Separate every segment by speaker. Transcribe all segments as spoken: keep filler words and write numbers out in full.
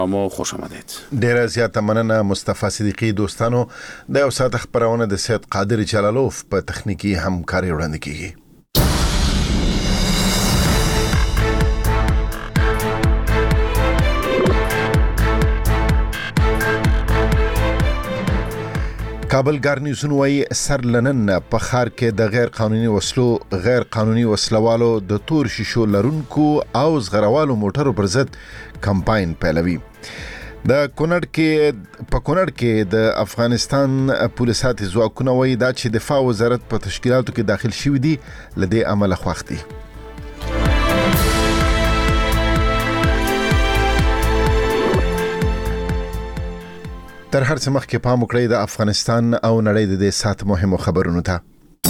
Speaker 1: مو خوش آمدید.
Speaker 2: ډیره زیاته مننه مصطفی صدیقی. دوستانو د یو ساعت خبرونه د سید قادر جلالوف په تخنیکی همکاري وړاندې کیږي. کابل ګارنیزون وايي سر لنن په خار کې د غیر قانوني وسلو غیر قانوني وسلوالو د تور شیشو لرونکو او زغروالو موټرو پر ضد کمپاین پیلوي. د کونړ کې په کونړ کې د افغانستان پولیسات ځواکونه وايي دا چې دفاع وزارت په تشکیلاتو کې داخل شوی دي لدې عمل خوښتي. تر هر څه مخکې پام وکړئ د افغانستان او نړۍ د دې سات مهمو خبرونو ته.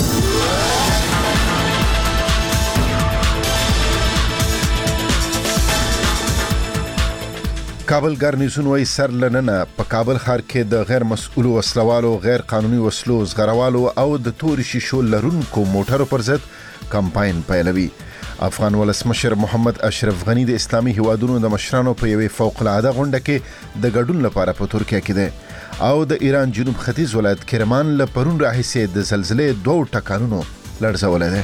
Speaker 2: کابل ګارنیزون وايي سر لننه په کابل ښار کې د غیر مسؤلو وسلوالو غیر قانوني وسلو زغروالو او د تور شیشو لرونکو موټرو پر ضد کمپاین پیلوي. افغان ولسمشر محمد اشرف غنی د اسلامي هیوادونو د مشرانو په یوې فوق العاده غونډه کې د ګډون لپاره په ترکیه کې ده او د ایران جنوب ختیځ ولایت کرمان له پرون راهیسې د زلزلې دوه ټکانونو لړزولې ده.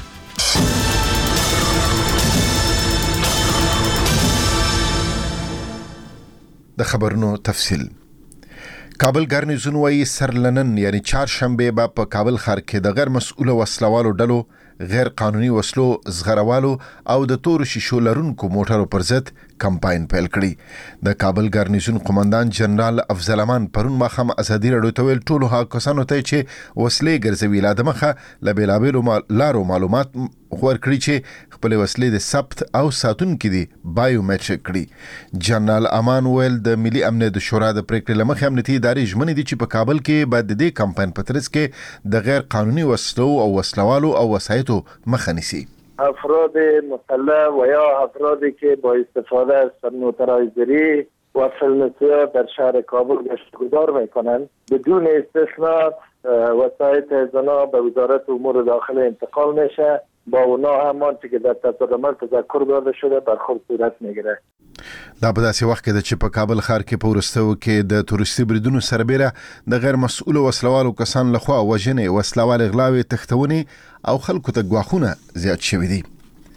Speaker 2: د خبرونو تفصیل. کابل ګارنیزون وايي سرلنن یعنی چهارشنبه به په کابل ښار کې د غیر مسؤل وسلوالو ډلو غیر قانوني وسلو زغروالو او د تور شیشو لرونکو موټرو پر ضد کمپاین پیل کړی. د کابل ګارنیزون قومندان جنرال افضل امان پرون ماښام ازادي راډیو ته ویل ټولو هغه کسانو ته چې وسلې ګرځوي لا د مخه له بېلابېلو لارو معلومات ورکړي چې خپل وسلې د ثبت او ساتونکو دي بایومټریک کړي. جنرال امان ویل د ملي امنیت د شورا د پریکړې لمخې امنیتي ادارې ژمنې دي چې په کابل کې بعد د دې کمپاین په ترڅ کې د غیر قانوني وسلو او وسلوالو او وسایطو مخه نیسي.
Speaker 3: افراد مسلح و یا افرادی که با استفاده از موتورایزری و فلزیه در شهر کابل گشتگذار میکنند بدون استثناء وسایط زنا به وزارت امور داخله انتقال میشه. با اونا همان که در تصادمات تذکر داده شده برخورد صورت میگیره.
Speaker 2: دا په داسې وخت کې د چې په کابل ښار کې په وروستیو کې د تورستي بریدونو سربیره د غیر مسؤلو وسلوالو کسان لخوا وژنې، وسلوال غلاوې، تښتونې او خلکو ته ګواښونه زیات شوي دي.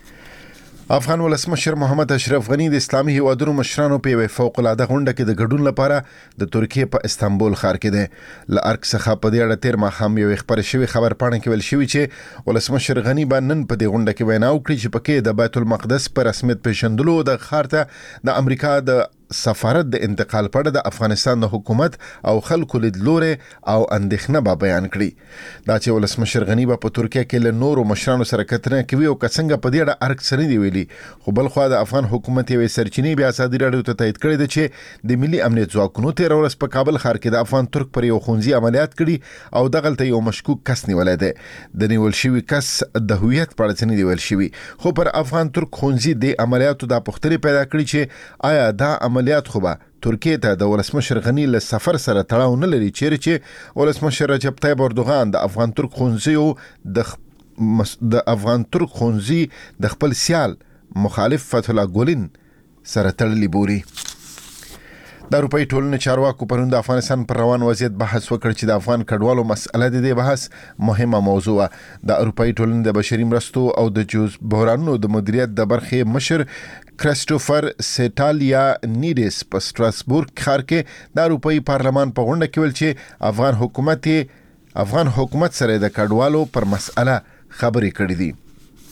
Speaker 2: افغان ولسمشر محمد اشرف غنی د اسلامي هیوادونو مشرانو په یوه فوق العاده غونډه کې د ګډون لپاره د ترکیه په استانبول ښار کې ده. له ارګ څخه په دې اړه تیر ماښام یو خبر شوی خبر پاڼه کې ویل شوی چې ولسمشر غنی باندې نن په دې غونډه کې وینا وکړي چې پکې د بیت المقدس پر رسمیت پیژندلو د ښار ته د امریکا د سفارت د انتقال په اړه د افغانستان د حکومت او خلکو لیدلورې او اندېښنه به بیان کړي. دا چې ولسمشر غنی به په ترکیه کې له نورو مشرانو سره کتنه کوي او څنګه په دې اړه ارګ سره دی ویلي. خو بل خو د افغان حکومت یوې سرچینې بیا ازادي راډیو ته تایید کړی دی چې د ملي امنیت ځواکونو تیر ورځ په کابل ښار کې د افغان ترک پر یو ښوونځي عملیات کړي او دغلته یو مشکوک کس نیولای دی. د نیول شوي کس د هویت په اړه نه دی ویل شوي، خو پر افغان ترک ښوونځي د عملیاتو د پوښتنې پیدا کړي چې آیا دا عملیات خو به ترکیه ته د ولسمشر غنی له سفر سره تړاو نه لري، چیرې چې ولسمشر رجب طیب اردوغان د افغان ترک ښوونځیو د د افغان ترک ښوونځي د خپل سیال مخالف فتح الله ګولین سره تړلی بوري. د اروپאי ټولنې چارواکو پرون د افغانستان پر روان وضعیت بحث وکړ چې د افغان کډوالو مسأله د دې بحث مهمه موضوع ده. د اروپאי ټولنې د بشري مرستو او د جوز بحرانونو د مدیریت د برخې مشر کریسټوفر سیټالیا نیډس په ستراسبورګ ښار کې د اروپאי پارلمان په غونډه کې ویل چې افغان حکومت افغان حکومت سره د کډوالو پر مسأله خبرې کړې دي.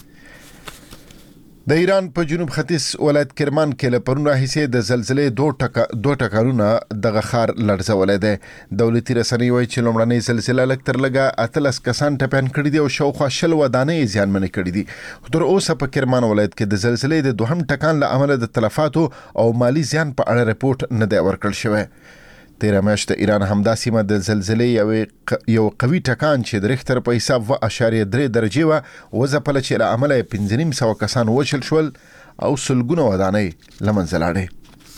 Speaker 2: د ایران په جنوب ختیځ ولایت کرمان کې له پرون راهیسې د زلزلې دوه ټکا دوه ټکانونه دغه ښار لړزولې ده. دولتي رسنۍ وایي چې لومړنۍ زلزله لږ تر لږه اتلس کسان ټپیان کړي دي او شاوخوا شل ودانۍ زیانمنې کړي دي. تر اوسه په کرمان ولایت کې د زلزلې د دوهم ټکان له امله د تلفاتو او مالی زیان په اړه رپورټ نه دی ورکړل شوی. تیره میاشت د ایران همدا سیمه د زلزلې یو قوي ټکان چې د ریختر په حساب و اشاریه درې درجې وه وځپله چې له امله یې پنځه نیم سوه کسان وچل شول او سلګونه ودانۍ له منځه لاړې.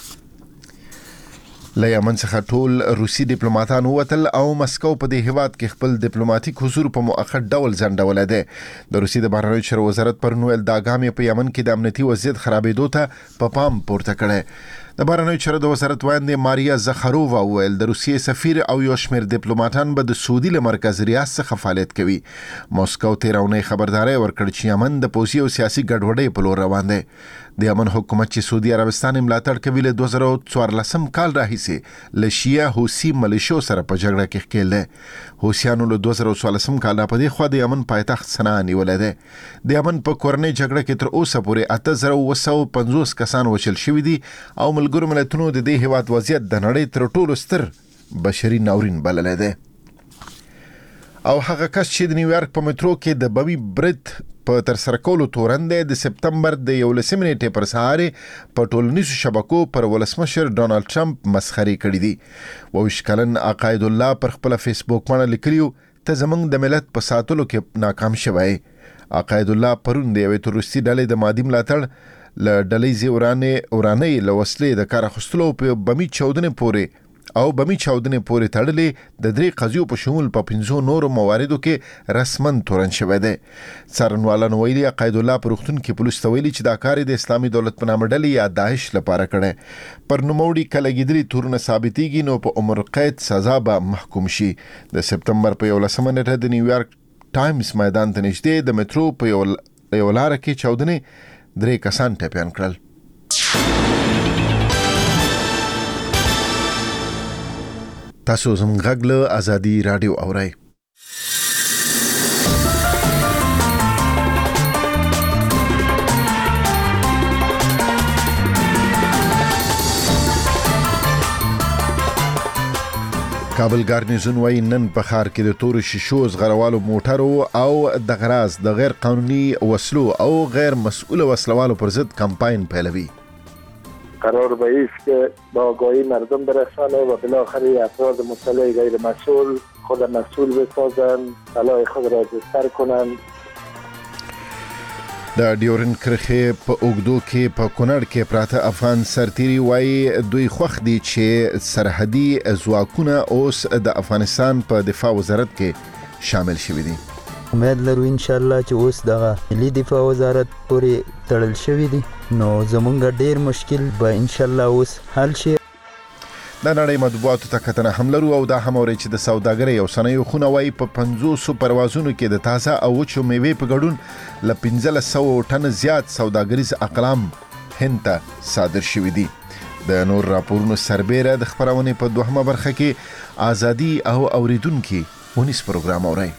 Speaker 2: له یمن څخه ټول روسي ډیپلوماتان ووتل او مسکو په دې هیواد کې خپل ډیپلوماټیک حضور په مؤقت ډول ځنډولی دی. د روسي د بهرنیو چارو وزارت پرون ویل دا ګام یې په یمن کې د امنیتي وضعیت خرابېدو ته په پام پورته کړی. د بهرنیو چارو د وزارت وایندې ماریا زخرووا وویل د روسیې سفیر او یو شمېر ډیپلوماټان به د سعودي له مرکز ریاض څخه فعالیت کوي. موسکو تېره اونۍ خبرداری ورکړ چې یمن د پوځي او سیاسي ګډوډۍ په لور روان دی. د یمن حکومت چې سعودي عربستان یې ملاتړ کوي له دوه زره څوارلسم کال راهیسې له شیعه حوثي ملیشو سره په جګړه کې ښکېل دی. حوثیانو له دوه زره څوارلسم کال په دې خوا د یمن پایتخت صنعا نیولی دی. د یمن په کورنۍ جګړه کې تر اوسه پورې اته زره اوه سوه پنځوس کسان وژل شوي دي او ملګرو ملتونو د دې هیواد وضعیت د نړۍ تر ټولو ستر بشري ناورین بللی دی. او هغه کس چې د نیویارک په مترو کې د بمي برید په ترسره کولو تورن دی د سپتمبر د یولسمې نیټې پر سهار په ټولنیزو شبکو پر ولسمشر ډونالد ټرمپ مسخرې کړي دي. اووه ویشت کلن عقاید الله پر خپله فیسبوک باندې لیکلي ته زموږ د ملت په ساتلو کې ناکام شوی. عقاید الله پرون د یوې تروریستي ډلې د مادي ملاتړ له ډلې ورانې ورانۍ له وسلې د کار اخیستلو په بمي چاودنې پورې او بمي چاودنې پورې تړلې د درې قضیو په شمول په پنځو نورو مواردو کې رسماً تورن شوی دی. څارنوالانو ویلي عقاید الله په روغتون کې پولیسو ته ویلي چې دا کار د اسلامي دولت په نامه ډلې یا داعش لپاره کړی. پر نوموړي که لګېدلي تورونه ثابتېږي نو په عمر قید سزا به محکوم شي. د سپتمبر په یولسمه نیټه د نیویارک ټایمز میدان ته نږدې د مترو په یو لاره کې چاودنې درې کسان ټپیان کړل. تاسو زموږ غږ له ازادي راډیو اورئ. کابل ګارنیزون وایي نن په ښار کې د تورو شیشو زغروالو موټرو او د غراز د غیر قانوني وسلو او غیر مسئول وسلوالو پر ضد کمپاین پیلوي.
Speaker 3: قرار به ایست که با آگاهی مردم برسانه و بالاخره افراد مسلح غیر مسئول خود مسئول بسازند، سلاح خود را بستر کنند.
Speaker 2: د ډیورن کرښې په اوږدو کې په کونړ کې پراته افغان سرتیري وایي دوی خوښ دي چې سرحدي ځواکونه اوس د افغانستان په دفاع وزارت کې شامل شوي دي.
Speaker 1: امید لرو ان شاء الله چې اوس دغه ملي دفاع وزارت پورې تړل شوي دي نو زمونږ ډیر مشکل به ان شاء الله اوس حل شي.
Speaker 2: د نړۍ مطبوعاتو ته کتنه هم لرو او دا هم اوري چې د سوداګرۍ او صنایعو خونه وایي په پنځوسو پروازونو کې د تازه او وچو میوې په ګډون له پنځلس سوه ټن زیات سوداګریز اقلام هند ته صادر شوي دي. د نور راپورونو سربیره د خپرونې په دوهمه برخه کې ازادي او اوریدونکي ونیس پروګرام اورئ.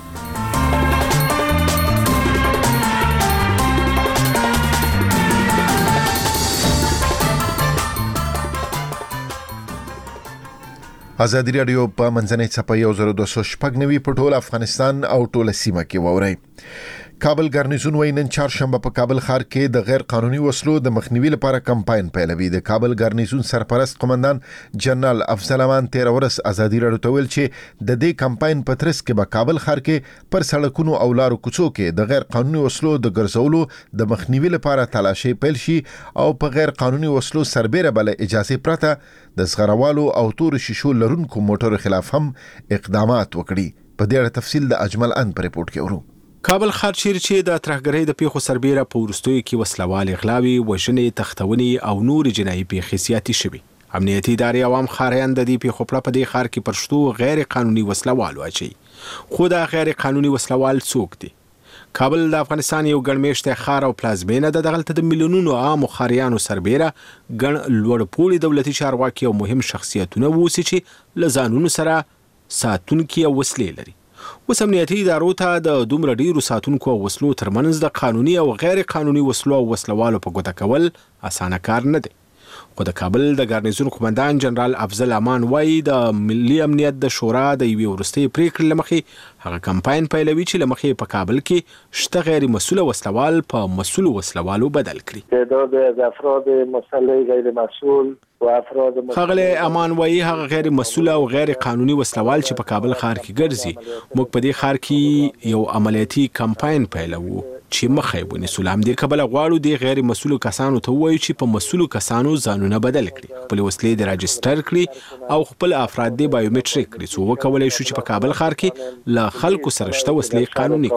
Speaker 2: ازادي راډیو په منځنۍ څپه یو زر دوه سوه شپږ نوي په ټول افغانستان او ټوله سیمه کې واورئ. کابل ګارنیزون وایي نن چهارشنبه په کابل ښار کې د غیر قانوني وسلو د مخنیوي لپاره کمپاین پیلوي. د کابل ګارنیزون سرپرست قومندان جنرال افضل امان تېره ورځ ازادي راډیو ته ویل چې د دې کمپاین په ترڅ کې به کابل ښار کې پر سړکونو او لارو کوڅو کې د غیر قانوني وسلو د ګرځولو د مخنیوي لپاره تلاشي پیل شي او په غیر قانوني وسلو سربیره بل اجازه پرته د زغروالو او تور شیشو لرونکو موټرو خلاف هم اقدامات وکړي. په دې اړه تفصیل د اجمل ان په ریپورت کې ورو.
Speaker 4: کابل ښار چیرې چې د ترهګرۍ د پیښو سربیره په وروستیو کې وسلوالې غلاوې، وژنې، تښتونې او نورې جنایي پیښې زیاتې شوي. امنیتي ادارې عوام ښاریان د دې پیښو په دې ښار کې پر شتو غیر قانوني وسلوال واچوي. خو دا غیر قانوني وسلوال څوک دي؟ کابل د افغانستان یو ګڼمېشتی ښار او پلازمینه ده. دغلته د میلیونونو عامو ښاریانو سربیره ګڼ لوړ پوړي دولتي چارواکي او مهم شخصیتونه واوسي چې له ځانونو سره ساتونکي او وسلې لري. اوس امنیتي ادارو ته د دومره ډیرو ساتونکو او وسلو ترمنځ د قانوني او غیر قانوني وسلو او وسلوالو په ګوته کول اسانه کار نه دی. خو د کابل د ګارنیزون قومندان جنرال افضل امان وایي د ملي امنیت د شورا د یوې وروستۍ پریکړې له مخې هغه کمپاین پیلوي چې له مخې په کابل کې شته غیر مسؤل وسلوال په مسؤل وسلوالو بدل کړي.
Speaker 3: تعداد از افراد مسلح غیر مسؤل
Speaker 4: ښاغلی امان وایي هغه غیر مسؤل او غیر قانوني وسلوال چې په کابل ښار کې ګرځي، موږ په دې ښار کې یو عملیاتي کمپاین پیلوو چې مخه یې ونیسو. له همدې کبله غواړو د غیر مسؤلو کسانو ته ووایو چې په مسؤلو کسانو ځانونه بدل کړي، خپل وسلې د راجستر کړي او خپل افراد د بایومټریک کړي، څو وکولای شو چې په کابل ښار کې له خلکو سره شته وسلې قانوني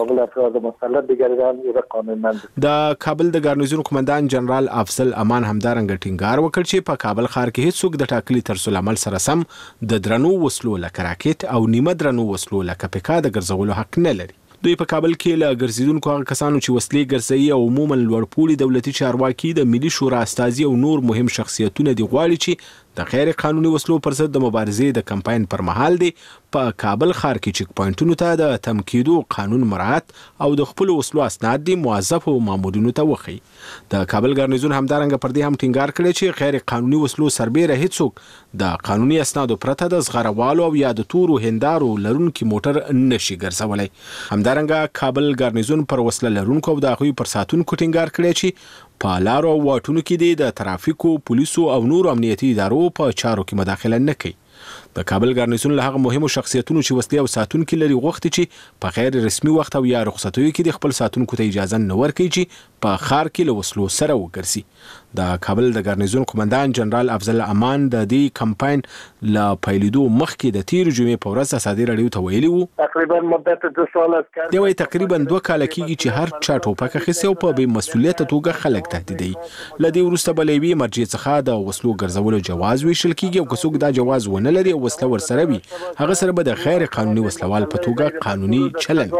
Speaker 4: کړي. د کابل د ګارنیزون قومندان جنرال افضل امان همدارنګه ټینګار وکړ چې په کابل ښار کې هیڅوک د ټاکلي طرز العمل سره سم د درنو وسلو لکه راکټ او نیمه درنو وسلو لکه پیکا د ګرځولو حق نه لري. دوی په کابل کې له ګرځیدونکو هغه کسانو چې وسلې ګرځوي او عموما لوړپوړي دولتي چارواکي د ملي شورا استازي او نور مهم شخصیتونه دي غواړي چې د غیر قانوني وسلو پر ضد د مبارزې د کمپاین پر مهال دی په کابل ښار کې چک پوینټونو ته د تمکیدو قانون مراعات او د خپل وسلو اسناد دي موظفو مامورینو ته وخی. د کابل ګارنیزون همدارنګه پر دې هم ټینګار کړی چې غیر قانوني وسلو سربیره هیڅوک د قانوني اسنادو پرته د زغروالو او یا د تورو هندارو لرونکي موټر نشي ګرځولای. همدارنګه کابل ګارنیزون پر وسله لرونکو او د هغوی پر ساتونکو ټینګار کړی چې په لارو او واټونو کې د ترافیکو، پولیسو او نورو امنیتي ادارو په چارو کې مداخله نه کوي. د کابل ګارنیزون له هغه مهمو شخصیتونو چې وسلې او ساتونکي لري غوښتي چې په غیر رسمي وخت او یا رخصتیو کې د خپل ساتونکو ته اجازه نه ورکوي چې په ښار کې له وسلو سره وګرځي. د کابل د ګارنیزون قومندان جنرال افضل امان د دې کمپاین له پیلېدو مخکې د تیر جمعې په ورځ ازادي راډیو ته ویلي وو
Speaker 3: تقریبا مدت دو سال است
Speaker 4: دی وایي تقریبا دوه کاله کېږي چې هر چا ټوپک اخیستی او په بې مسؤلیته توګه خلک تهدیدوي. له دې وروسته به له یوې مرجع څخه د وسلو ګرځولو جواز ویشل کېږي او که څوک دا جواز ونه لري او وسله ورسره وي هغه سره به د غیر قانوني وسلوال په توګه قانوني چلن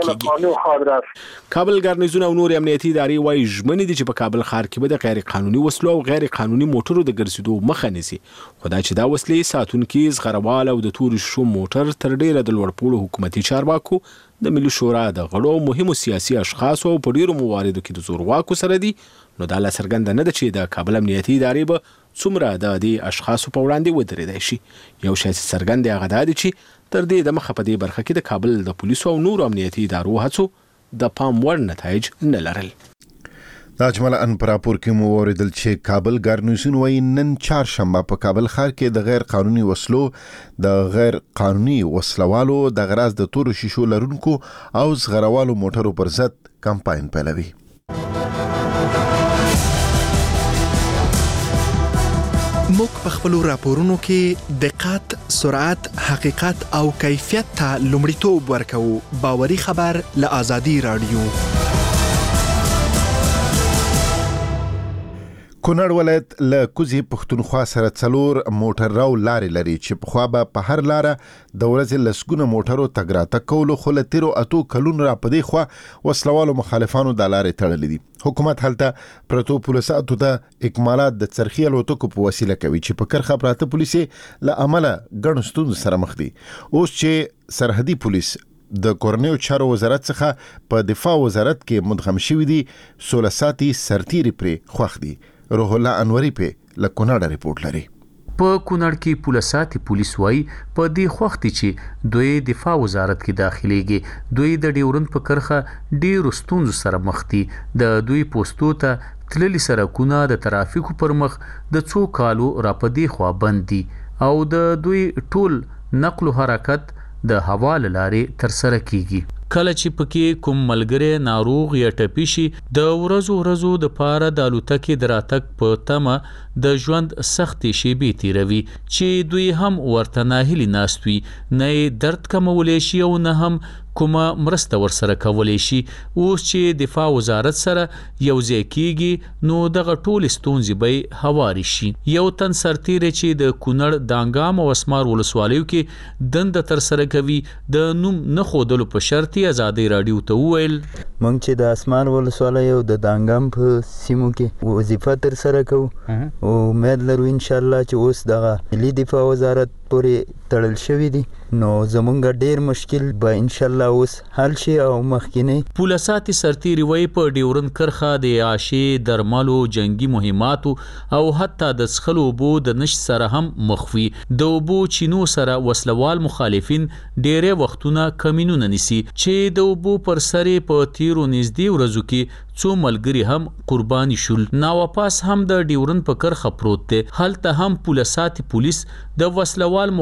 Speaker 4: کېږي. کابل ګارنیزون او نور امنیتي ادارې وایي ژمنې دي چې په کابل ښار کې به د غیر قانوني وسلو او غیر قانوني موټرو د ګرځېدو مخه نیسي، خو دا چې دا وسلې ساتونکي، زغروال او د تورو شیشو موټر تر ډیره د لوړپوړو حکومتي چارواکو، د ملي شورا د غړو، مهمو سیاسي اشخاصو او په ډیرو مواردو کې د زورواکو سره دي. نو دا لا څرګنده نه ده چې د کابل امنیتي ادارې به څومره د دې اشخاصو په وړاندې ودرېدای شي. یو شی چې څرګند دی هغه دا دی چې تر دې د مخه په دې برخه کې د کابل د پولیسو او نورو امنیتي ادارو هڅو د پام وړ نتایج نه لرل.
Speaker 2: دا اجمالا ان پر راپور کې مو اوریدل چې کابل ګارنیزون وايي نن چهارشنبه په کابل ښار کې د غیر قانوني وسلو، د غیر قانوني وسلوالو، د غراز د تورو شیشو لرونکو او زغروالو موټرو پر ضد کمپاین پیلوي.
Speaker 5: موږ په خپلو راپورونو کې دقت، سرعت، حقیقت او کیفیت ته لومړیتوب ورکوو. باوري خبر له آزادي راډیو.
Speaker 2: کونړ ولایت له کوزي پښتونخوا سره څلور موټر راو لارې لري چې پخوا به په هر لاره د ورځې لسګونه موټرو تګ راتګ کولو، خو له تیرو اتو کلونو را په دې خوا وسلوالو مخالفانو دا لارې تړلې دي. حکومت هلته پرتو پولیساتو ته اکمالات د څرخي الوتکو په وسیله کوي چې په کرخه پراته پولیسې له امله ګڼو ستونزو سره مخ دي. اوس چې سرحدي پولیس د کورنیو چارو وزارت څخه په دفاع وزارت کې مدغم شوي دي، سوله ساتي سرتیري پرې خوښ دي. روح الله انوري په لکوناډه ریپورت لري.
Speaker 6: په کونړ کې پولیساتي پولیس وایي په دې خوښ دي چې دوی دفاع وزارت کې داخليږي. دوی د ډیورند په کرخه ډیرو ستونزو سره مخ دي. د دوی پوسټو ته تللي سرکونه د ترافیکو پر مخ د څو کالو را په دې خوا بند دي او د دوی ټول نقل و حرکت د هوا له لارې تر سره کیږي. کله چې پکې کوم ملګری ناروغ یا ټپي شي د ورځو ورځو د پاره د الوتکې د راتګ په تمه د ژوند سختې شیبې تیروي چې دوی هم ورته ناهیلي ناست وي، نه درد کمولی شي او نه هم کومه مرسته ورسره کولی شي. اوس چې دفاع وزارت سره یو ځای کیږي نو دغه ټول ستونزې به هواري شي. یو تن سرتیری چې د کونړ دانګام او اسمار ولسوالیو کې دنده تر سره کوي د نوم نه ښودلو په شرط آزادي راډیو ته وویل
Speaker 1: موږ چې د اسمار ولسوالۍ او د دانګام په سیمو کې وظیفه تر سره کوو او امید لرو ان شاء الله چې اوس دغه ملي دفاع وزارت پورې تړل شوی دي نو زمونږ ډیر مشکل به ان شاء الله اوس حل شي او مخکینه.
Speaker 6: پولیساتي سرتیری وای په ډیورند کرخه د عاشي درملو جنگي مهماتو او حتی د څښلو اوبو د نشت سره هم مخوي. د اوبو چینو سره وسلوال مخالفین ډیره وختونه کمینونه نیسي چې د اوبو پر سرې په تیرو نږدې ورځو کې څو ملګري هم قرباني شول. ناواپاس هم د ډیورند په کرخه پروت دی. هلته هم پولیساتي پولیس د وسلوال مخالفین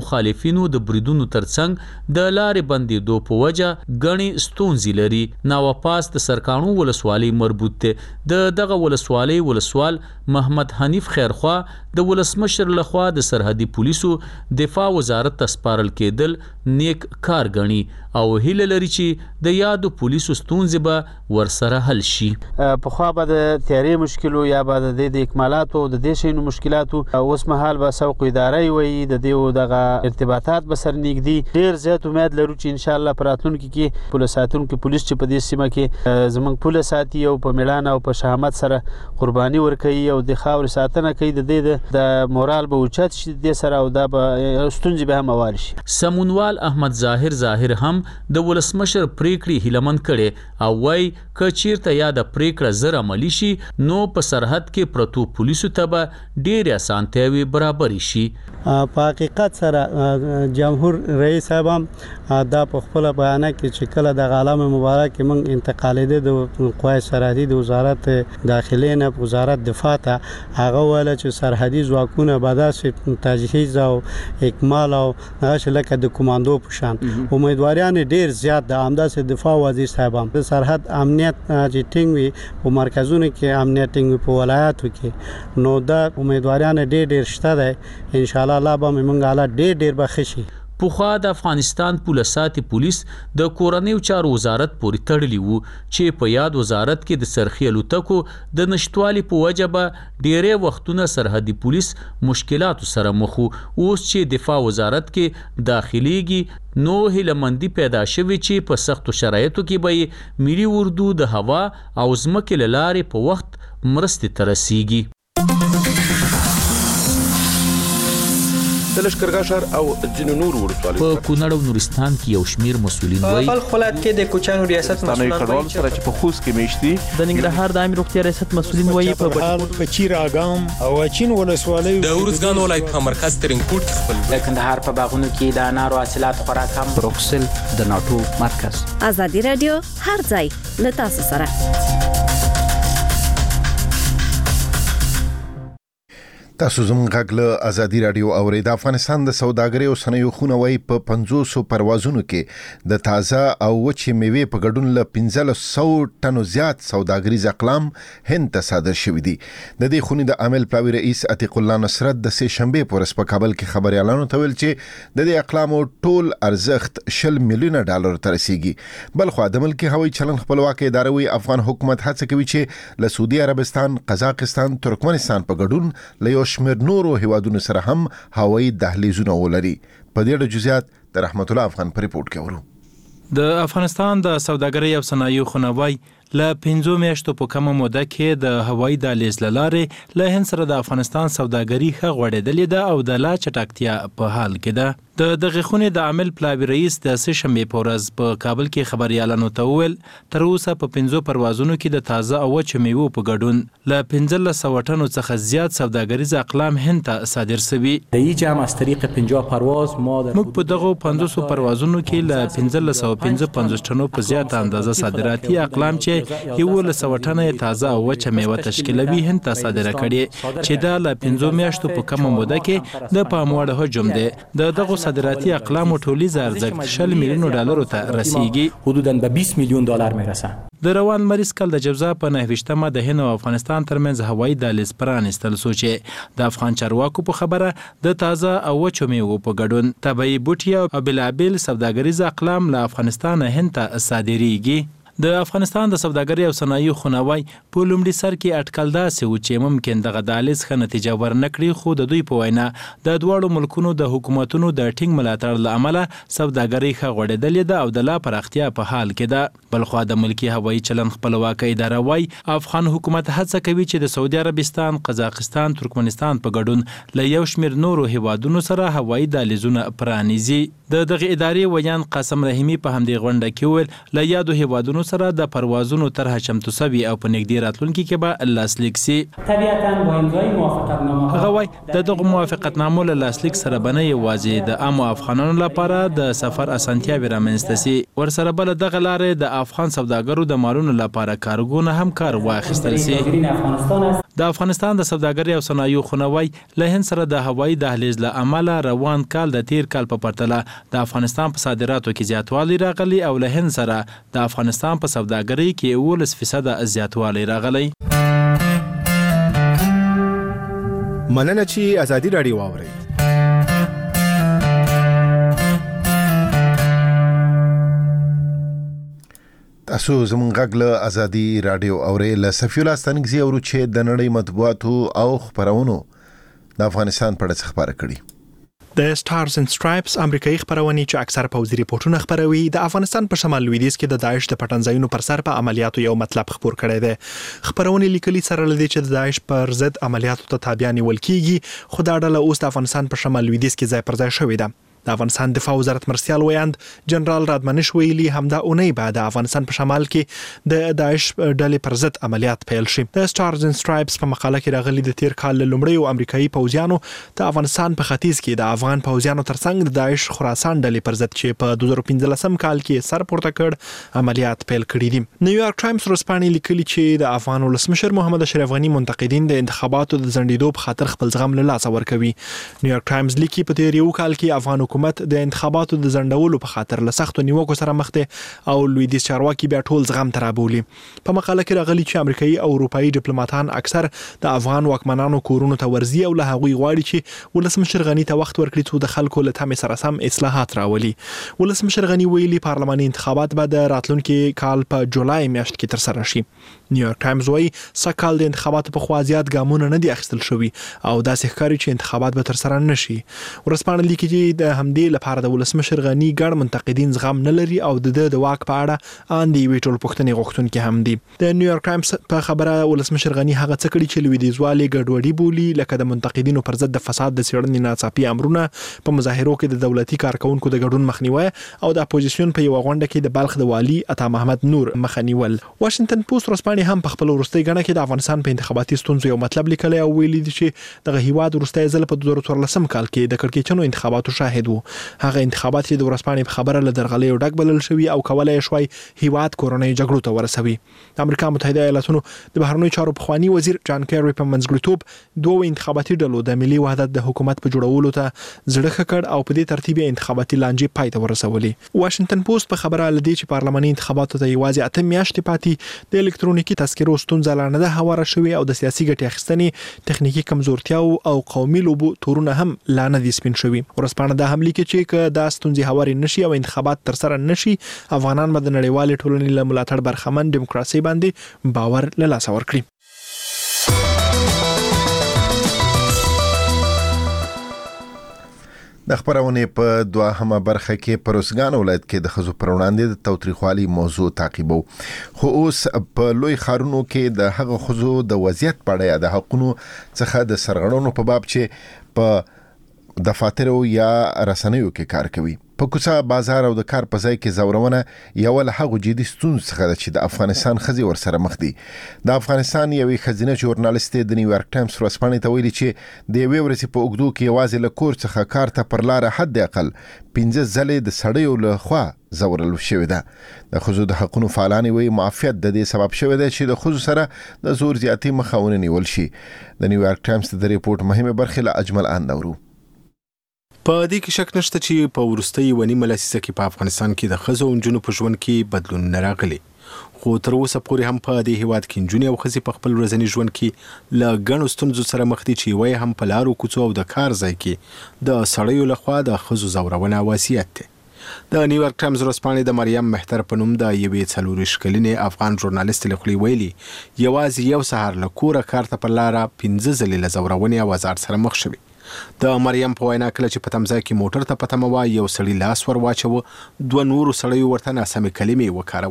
Speaker 6: مخالفینو د بریدونو ترڅنګ د لارې بندېدو په وجه ګڼې ستونزې لري. ناوپاس د سرکاڼو ولسوالۍ مربوط دی. د دغه ولسوالۍ ولسوال محمد حنیف خیرخوا د ولسمشر لخوا د سرحدي پولیسو دفاع وزارت ته سپارل کېدل نیک کار ګڼي او هیله لري چې د یادو پولیسو ستونزې به ورسره حل شي.
Speaker 7: پخوا به د تیارې مشکلو یا به د دې د اکمالاتو د دې شیانو مشکلاتو اوس مهال به سوق ادارې وي د دې دغه ارتباطات به سر نږدې. ډېر زیات امید لرو چې ان شاء الله په راتلونکي کې پوله ساتونکي پولیس چې په دې سیمه کې زموږ پوله ساتي او په میړانه او په شهامت سره قرباني ورکوي او د خاورې ساتنه کوي د دې د مورال به اوچت شي د سره او دا به ستونزې به هم هوار شي.
Speaker 6: سمونوال احمد ظاهر ظاهر هم د ولسمشر پریکړې هیلمن کړي او وایي که چیرته یا د پریکړه زر عملی شي نو په سرحد کې پرتو پولیسو ته به ډېرې اسانتیاوې برابرې شي.
Speaker 8: په حقیقت سره جمهور رئیس صاحب هم دا په خپل بیان کې چې کله د عالم مبارک موږ انتقالېده د قوای سرحدي د وزارت داخلي نه وزارت دفاع ته هغه ویل چې سرحدي ځواکونه به داسې تجهیز او اکمال او هغه لکه د کمانډو په شان امیدواریان ډېر زیات د همداسې دفاع وزیر صاحب هم د سرحد امنیت چې ټینګ وي په مرکزونو کې امنیت ټینګ وي په ولایاتو کې نو دا امیدواریان ډېر ډېر شته دی. ان شاء الله الله به موږ حالات ډېر ډېر به ښه شي.
Speaker 6: پخوا د افغانستان پوله ساتي پولیس د کورنیو چارو وزارت پورې تړلی وو چې په یاد وزارت کې د سرخي الوتکو د نشټوالي په وجه به ډېرې وختونه سرحدي پولیس مشکلاتو سره مخ وو. اوس چې دفاع وزارت کې داخليږي نو هیلمندي پیدا شوي چې په سختو شرایطو کې به ملي اردو د هوا او ځمکې له لارې په وخت مرستې ته رسیږي.
Speaker 9: د لشکرګاه ښار او ځینو نورو ولسوالیو
Speaker 6: په کونړ او نورستان کې یو شمیر مسؤلین وایي
Speaker 10: په خپل ولایت کې د کوچانو ریاست مسؤلین
Speaker 9: وایي چې په خوست کې میشتي
Speaker 10: د ننګرهار د عامه روغتیا ریاست مسؤلین وایي په
Speaker 11: بهار په چیر اګام او چین ولسوالیو
Speaker 12: د اورزګان ولایت په مرکز ترینکوټ خپل
Speaker 13: د کندهار په باغونو کې د انارو حاصلات خوراک هم
Speaker 14: بروکسل د ناتو مرکز.
Speaker 15: ازادي رادیو هر ځای له تاسو سره.
Speaker 2: تاسو زموږ غږ له ازادي رادیو اورئ. د افغانستان د سوداګرۍ او صنایعو خونه وایي په پنځوس پروازونو کې د تازه او وچې میوې په ګډون له پنځلس سوه ټنو زیات سوداګریز اقلام هند ته صادر شوي دي. د دې خونې د عامل پلاوي رئیس عتیق الله نصرت د سې شنبې په ورځ په کابل کې خبريالانو ته ویل چې د دې اقلامو ټول ارزښت شل میلیونه ډالر ته رسیږي. بلخوا د ملکي هوایي چلن خپلواکي اداره وی افغان حکومت هڅه کوي چې له سعودي عربستان، قزاقستان، ترکمنستان په ګډون له یو شمېر نورو هیوادونو سره هم هوایي دهلیزونه ولري. په دې اړه جزئیات د رحمت الله افغان په ریپورت کې ورو.
Speaker 16: د افغانستان د سوداګرۍ او صنایعو خونه وایي له پنځو میاشتو په کمه موده کې د هوایي دهلیز له لارې له هند سره د افغانستان سوداګري ښه غوړېدلې ده او د لا چټکتیا په حال کې ده. د دغه خونې د عامل پلاوي رئیس د سې شنبې په ورځ په کابل کې خبريالانو ته وویل تر اوسه په پنځو پروازونو کې د تازه او وچو میوو په ګډون له پنځلس سوه ټنو څخه زیات سوداګریز اقلام هند ته صادر شوي. موږ په دغه پنځوس پروازونو کې له پنځلس سوه پنځه پنځوس ټنو په زیاته اندازه صادراتي اقلام چې یولس سوه ټنه تازه او وچه میوه تشکیلوي هند ته صادره کړي چې دا له پنځو میاشتو په کمه موده کې د پام وړ حجم دی. د دغه صادراتي اقلام ټولیز ارزښت شل میلیونو ډالرو ته رسیږي.
Speaker 14: حدوداً به بیست میلیون دلار میرسه.
Speaker 16: د روان مریض کال د جوزا په نهه ویشتمه د هند او افغانستان ترمنځ هوایي دهلیز پرانیستل شو چې د افغان چارواکو په خبره د تازه او وچو میوو په ګډون طبیعي بوټي او بېلابېل سوداګریز اقلام له افغانستان هند ته صادریږي. د افغانستان د سوداګرۍ او صنایعو خونه وایي په لومړي سر کې اټکل داسې و چې ممکن دغه دهلیز ښه نتیجه ورنه کړي، خو د دوی په وینا د دواړو ملکونو د حکومتونو د ټینګ ملاتړ له امله سوداګرۍ ښه غوړېدلې ده او د لا پراختیا په حال کې ده. بلخوا د ملکي هوایي چلن خپلواکه اداره وایي افغان حکومت هڅه کوي چې د سعودي عربستان، قزاقستان، ترکمنستان په ګډون له یو شمېر نورو هیوادونو سره هوایي دهلیزونه پرانیزي. د دغه ادارې ویان قاسم رحیمي په همدې غونډه کې ویل له یادو هیوادونو سره د پروازونو طرحه چمتو سوي او په نږدې راتلونکي کې به لاسلیک سي.
Speaker 14: طبیعتاً با امضای موافقتنامه
Speaker 16: هغه وایي د دغه موافقتنامو له لاسلیک سره به نه یوازې د عامو افغانانو لپاره د سفر اسانتیاوې رامنځته سي، ورسره بله دغه لارې د افغان سوداګرو د مالونو لپاره کارګونه هم کار واخیستل سي. د افغانستان د سوداګرۍ او صنایعو خونه وایي له هند سره د هوایي دهلیز له امله روان کال د تیر کال په پرتله د افغانستان په صادراتو کې زیاتوالی راغلی او له هند سره د افغانستان په سوداګرۍ کې اوولس فیصده زیاتوالی راغلی.
Speaker 5: مننه چې ازادي راډیو واورئ.
Speaker 2: تاسو زموږ غږ له ازادي راډیو اورئ. له صفي الله ستانکزي اورو چې د نړۍ مطبوعاتو او خبرونو د افغانستان په اړه خبره کړي.
Speaker 5: د سټارز اند سټرایپس امریکایي خبرونه چې اکثر پوځي ریپورتونه خبروي د افغانستان په شمال لویدیځ کې د داعش د پټنځایونو پر سر په عملیاتو یو مطلب خبر کړی دی. خبرونه لیکلي سره لدی چې د داعش پر ضد عملیاتو ته تابع نیول کیږي، خو دا ډله اوس د افغانستان په شمال لویدیځ کې ځای پر ځای شوې ده. د افغانستان دفاع وزارت مرستیال ویاند جنرال رادمنش ویلي همدا اونۍ بعد د افغانستان په شمال کې د داعش ډلې پر ضد عملیات پیل شي. د سټارز اند سټرایپس په مقاله کې راغلي د تیر کال لومړی امریکایي پوځیانو د افغانستان په ختیځ کې د افغان پوځیانو ترڅنګ د داعش خراسان ډلې پر ضد چې په دوه زره پنځلسم کال کې سر پورته کړ عملیات پیل کړي دي. نیویارک ټایمز ورځپاڼې لیکلي چې د افغان ولسمشر محمد اشرف غنی منتقدین د انتخاباتو د ځنډېدو په خاطر خپل زغم له لاسه ورکوي. نیویارک ټایمز لیکي په تیر یو کال کې افغان حکومت د انتخاباتو د ځنډولو په خاطر له سختو نیوکو سره مخ دي او لویدیځ چارواکي بیا ټول زغم ترابولي. په مقاله کې راغلي چې امریکایي او اروپایي ډیپلوماټان اکثر د افغان واکمنانو کورونو ته ورځي او له هغوی غواړي چې ولسمشر غنی ته وخت ورکړي چې د خلکو له تمې سره سم اصلاحات راولي. ولسمشر غنی ویلي پارلماني انتخابات به د راتلونکي کال په جولای میاشت کې ترسره شي. نیویارک ټایمز وايي سکهال د انتخاباتو په خوا زیات ګامونه نه دي اخیستل شوي او داسې ښکاري چې انتخابات به ترسره نشي. ورځپاڼه لیکي چې د همدې لپاره د ولسمشر غنی ګڼ منتقدین زغم نه لري او د د واک په اړه ان دی ویټول پښتني غوښتونکي هم دي. د نیویارک ټایمز په خبره ولسمشر غنی هغه څه کړي چې لویدیځوالي ګډوډي بولي، لکه د منتقدینو پر ضد د فساد د څېړنې ناڅاپي امرونه، په مظاهرو کې د دولتي کارکونکو د ګډون مخنیوي او د اپوزیشن په یو غونډه کې د بلخ د والی عطا محمد نور مخنیول. واشنگټن پوسټ ورځپاڼې هم په خپل وروستۍ غڼه کې د افغانستان په انتخاباتي ستونزو یو مطلب لیکلی او ویلي دي چې دغه هیواد وروستۍ ځل په دوه زره څوارلسم کال کې د کړکېچنو انتخاباتو شاهد وو. هغه انتخابات چې د ورځپاڼې په خبره له درغلیو ډک بلل شوي او کولای شوی هیواد کورنۍ جګړو ته ورسوي. د امریکا متحده ایالاتونو د بهرنیو چارو پخوانی وزیر جان کیری په منځګړیتوب دوه انتخاباتي ډلو د ملي وحدت د حکومت په جوړولو ته زړه ښه کړ او په دې ترتیب انتخاباتي لانجې پای ته ورسولې. واشنگټن پوسټ په خبره لدی چې پارلماني انتخاباتو ته یوازې اته میاشتې پاتې د الکترونیکي تذکرو ستونزه لا نه ده هواره شوې او د سیاسي ګټې اخیستنې تخنیکی کمزورتیاو او قومي لوبو تورونه هم لا نه دي سپین شوي. ورځپاڼه دا هم لیکي چې که دا ستونزې هوارې نشي او انتخابات تر سره نشي، افغانان به د نړیوالې ټولنې له ملاتړ برخمن دیموکراسي باندې باور له لاسه ورکړي.
Speaker 2: د خبرونې په دوهمه برخه کې پروسګان ولایت کې د خزو پر وړاندې د توتریخوالي موضوع تعقیبو، خو اوس په لوی خارونو کې د هغه خزو د وضعیت په اړه د حقونو څخه د سرغړونو په باب چې په دفاترو یا رسنیو کې کار کوي. په کوڅه بازار او د کار په ځای کې زورونه یو له هغو جدي ستونزو څخه ده چې د افغانستان ښځې ورسره مخ دي. د افغانستان یوې ښځینه ژورنالست د نیویارک ټایمز ورځپاڼې ته ویلي چې د یوې ورځې په اوږدو کې یوازې له کور څخه کار ته پر لاره حد اقل پنځه ځلې د سړیو له خوا زورل شوې ده. د ښځو د حقونو فعالانې وایي معافیت د دې سبب شوی دی چې د ښځو سره د زور زیاتي مخه ونیول شي. د نیویارک ټایمز د ریپورت مهمه برخه له اجمل ان نورو.
Speaker 4: په دې کې شک نشته چې په وروستۍ ونی ملسیسه کې په افغانستان کې د ښځو او نجونو په ژوند کې بدلون راغلی، خو تر اوسه پورې هم په دې هیواد کې نجونې او ښځې په خپل ورځني ژوند کې له ګڼو ستونزو سره مخ دي چې یوه هم په لارو کوڅو او د کار ځای کې د سړیو لخوا د ښځو ځورونه وضعیت دی. د نیویارک ټایمز ورځپاڼې د مریم مهتر په نوم د یوې څلورویشت کلنې افغان ژورنالست له خولې ویلي یوازې یو سهار له کوره کار ته پر لاره پنځه ځلې له ځورونې او ازار سره مخ شوي. د مریم په وینا کله چې په تمځای کې موټر ته په تمه وه یو سړي لاس ور واچوه، دوه نورو سړیو ورته ناسمې کلمې وکارولې.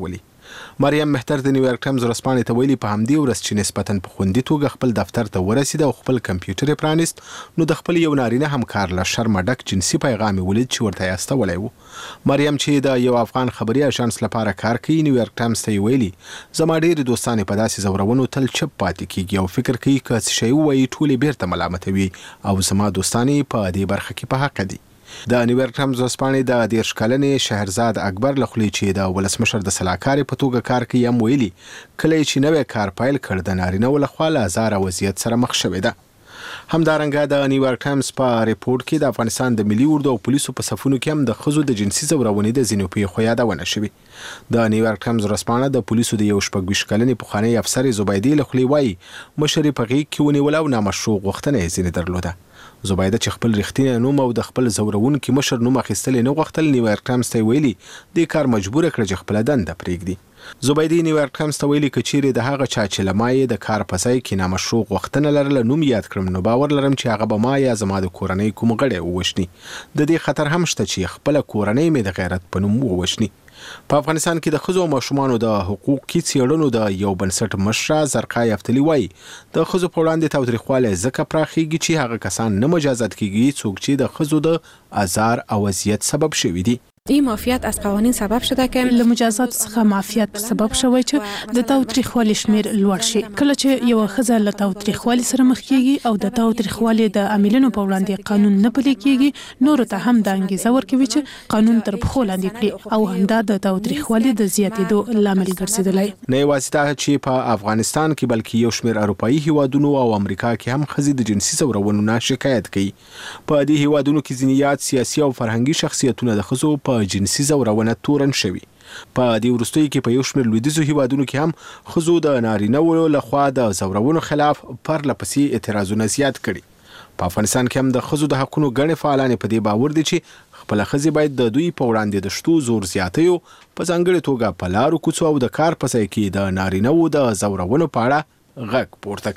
Speaker 4: مریم مهتر د نیویارک ټایمز ورځپاڼې ته ویلي په همدې ورځ چې نسبتاً په خوندي توګه خپل دفتر ته ورسېده او خپل کمپیوټر یې پرانیست نو د خپل یو نارینه همکار له شرمه ډک جنسي پیغام یې ولید چې ورته یې استولی و. مریم چې د یو افغان خبري اژانس لپاره کار کوي نیویارک ټایمز ته یې ویلي زما ډېرې دوستانې په داسې زورونو تل چپ پاتې کیږي او فکر کوي که څه شی ووایي ټول یې بیرته ملامتوي او زما دوستانې په دې برخه کې په حقه دي. د نیویارک ټایمز ورځپاڼې د دېرش کلنې شهرزاد اکبر له خولې چې د ولسمشر د سلاکارې په توګه کار کوي هم ویلي کله چې نوی کار پیل کړ د نارینهو لخوا له ازار او اذیت سره مخ شوې ده. همدارنګه د نیویارک ټایمز په ریپورت کې د افغانستان د ملي اردو او پولیسو په صفونو کې هم د ښځو د جنسي ځورونې د ځینو پیښو یادونه شوې. د نیویارک ټایمز ورځپاڼه د پولیسو د یو شپږ ویشت کلنې پخوانۍ افسرې زبیدې له خولې وایي مشر یې په غېږ کې ونیوله او نامشروع غوښتنه یې ځینې درلوده. زبیده چې خپل رښتینی نوم او د خپل زورونکي مشر نوم اخیستل نه غوښتل نیویارک ټایمز ته ویلي دې کار مجبور کړ چې خپل دنده پرېږدي. زبیدې نیویارک ټایمز ته ویلي که چیرې د هغه چا چې له ما یې د کار په ځای کې نامشروع غوښتنه لرله نوم یاد کړم نو باور لرم چې هغه به ما یا زما د کورنۍ کوم غړی ووژني. د دې خطر هم شته چې خپله کورنۍ مې د غیرت په نوم ووژني. په افغانستان کې د ښځو او ماشومانو د حقوقي څیړنو د یو بنسټ مشره زرقا یفتلي وایي د ښځو په وړاندې تاوتریخوالی ځکه پراخیږي چې هغه کسان نه مجازات کیږي څوک چې د ښځو د ازار او اذیت سبب شوي دي.
Speaker 17: این معافیت از قوانین سبب شده که
Speaker 18: لمجازات څخه معافیت سبب شوی چې د تاوتریخوالي شمیر لوړ شي. کله چې یو ښځه له تاوتریخوالي سره مخ کیږي او د تاوتریخوالي د عاملینو په وړاندې قانون نه پلي کیږي نور ته هم د انګیزه ورکوي چې قانون تر پښو لاندې کړي او همدا د تاوتریخوالي د زیاتېدو لامل ګرځېدلی.
Speaker 4: نه یوازې دا چې په افغانستان کې بلکې یو شمېر اروپایي هیوادونو او امریکا کې هم ښځې د جنسي ځورونو نه شکایت کوي. په دې هیوادونو کې ځینې یاد سیاسي او فرهنګي شخصیتونه د ښځو په جنسي ځورونه تورن شوي. په دې وروستیو کې په یو شمېر لویدیځو هیوادونو کې هم ښځو د نارینهو لخوا د ځورونو خلاف پرله پسې اعتراضونه زیات کړي. په افغانستان کې هم د ښځو د حقونو ګڼې فعالانې په دې باور دي چې خپله ښځې باید د دوی په وړاندې د شتو زور زیاتیو په ځانګړې توګه په لارو کوڅو او د کار په ځای کې د نارینهو د ځورونو په اړه غږ پورته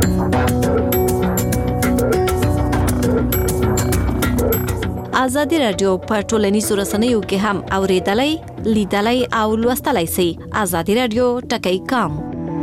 Speaker 4: کړي.
Speaker 15: ازادي راډیو په ټولنیزو رسنیو کې هم اوریدلای لیدلای او لوستلای شئ. ازادي راډیو ټکی کام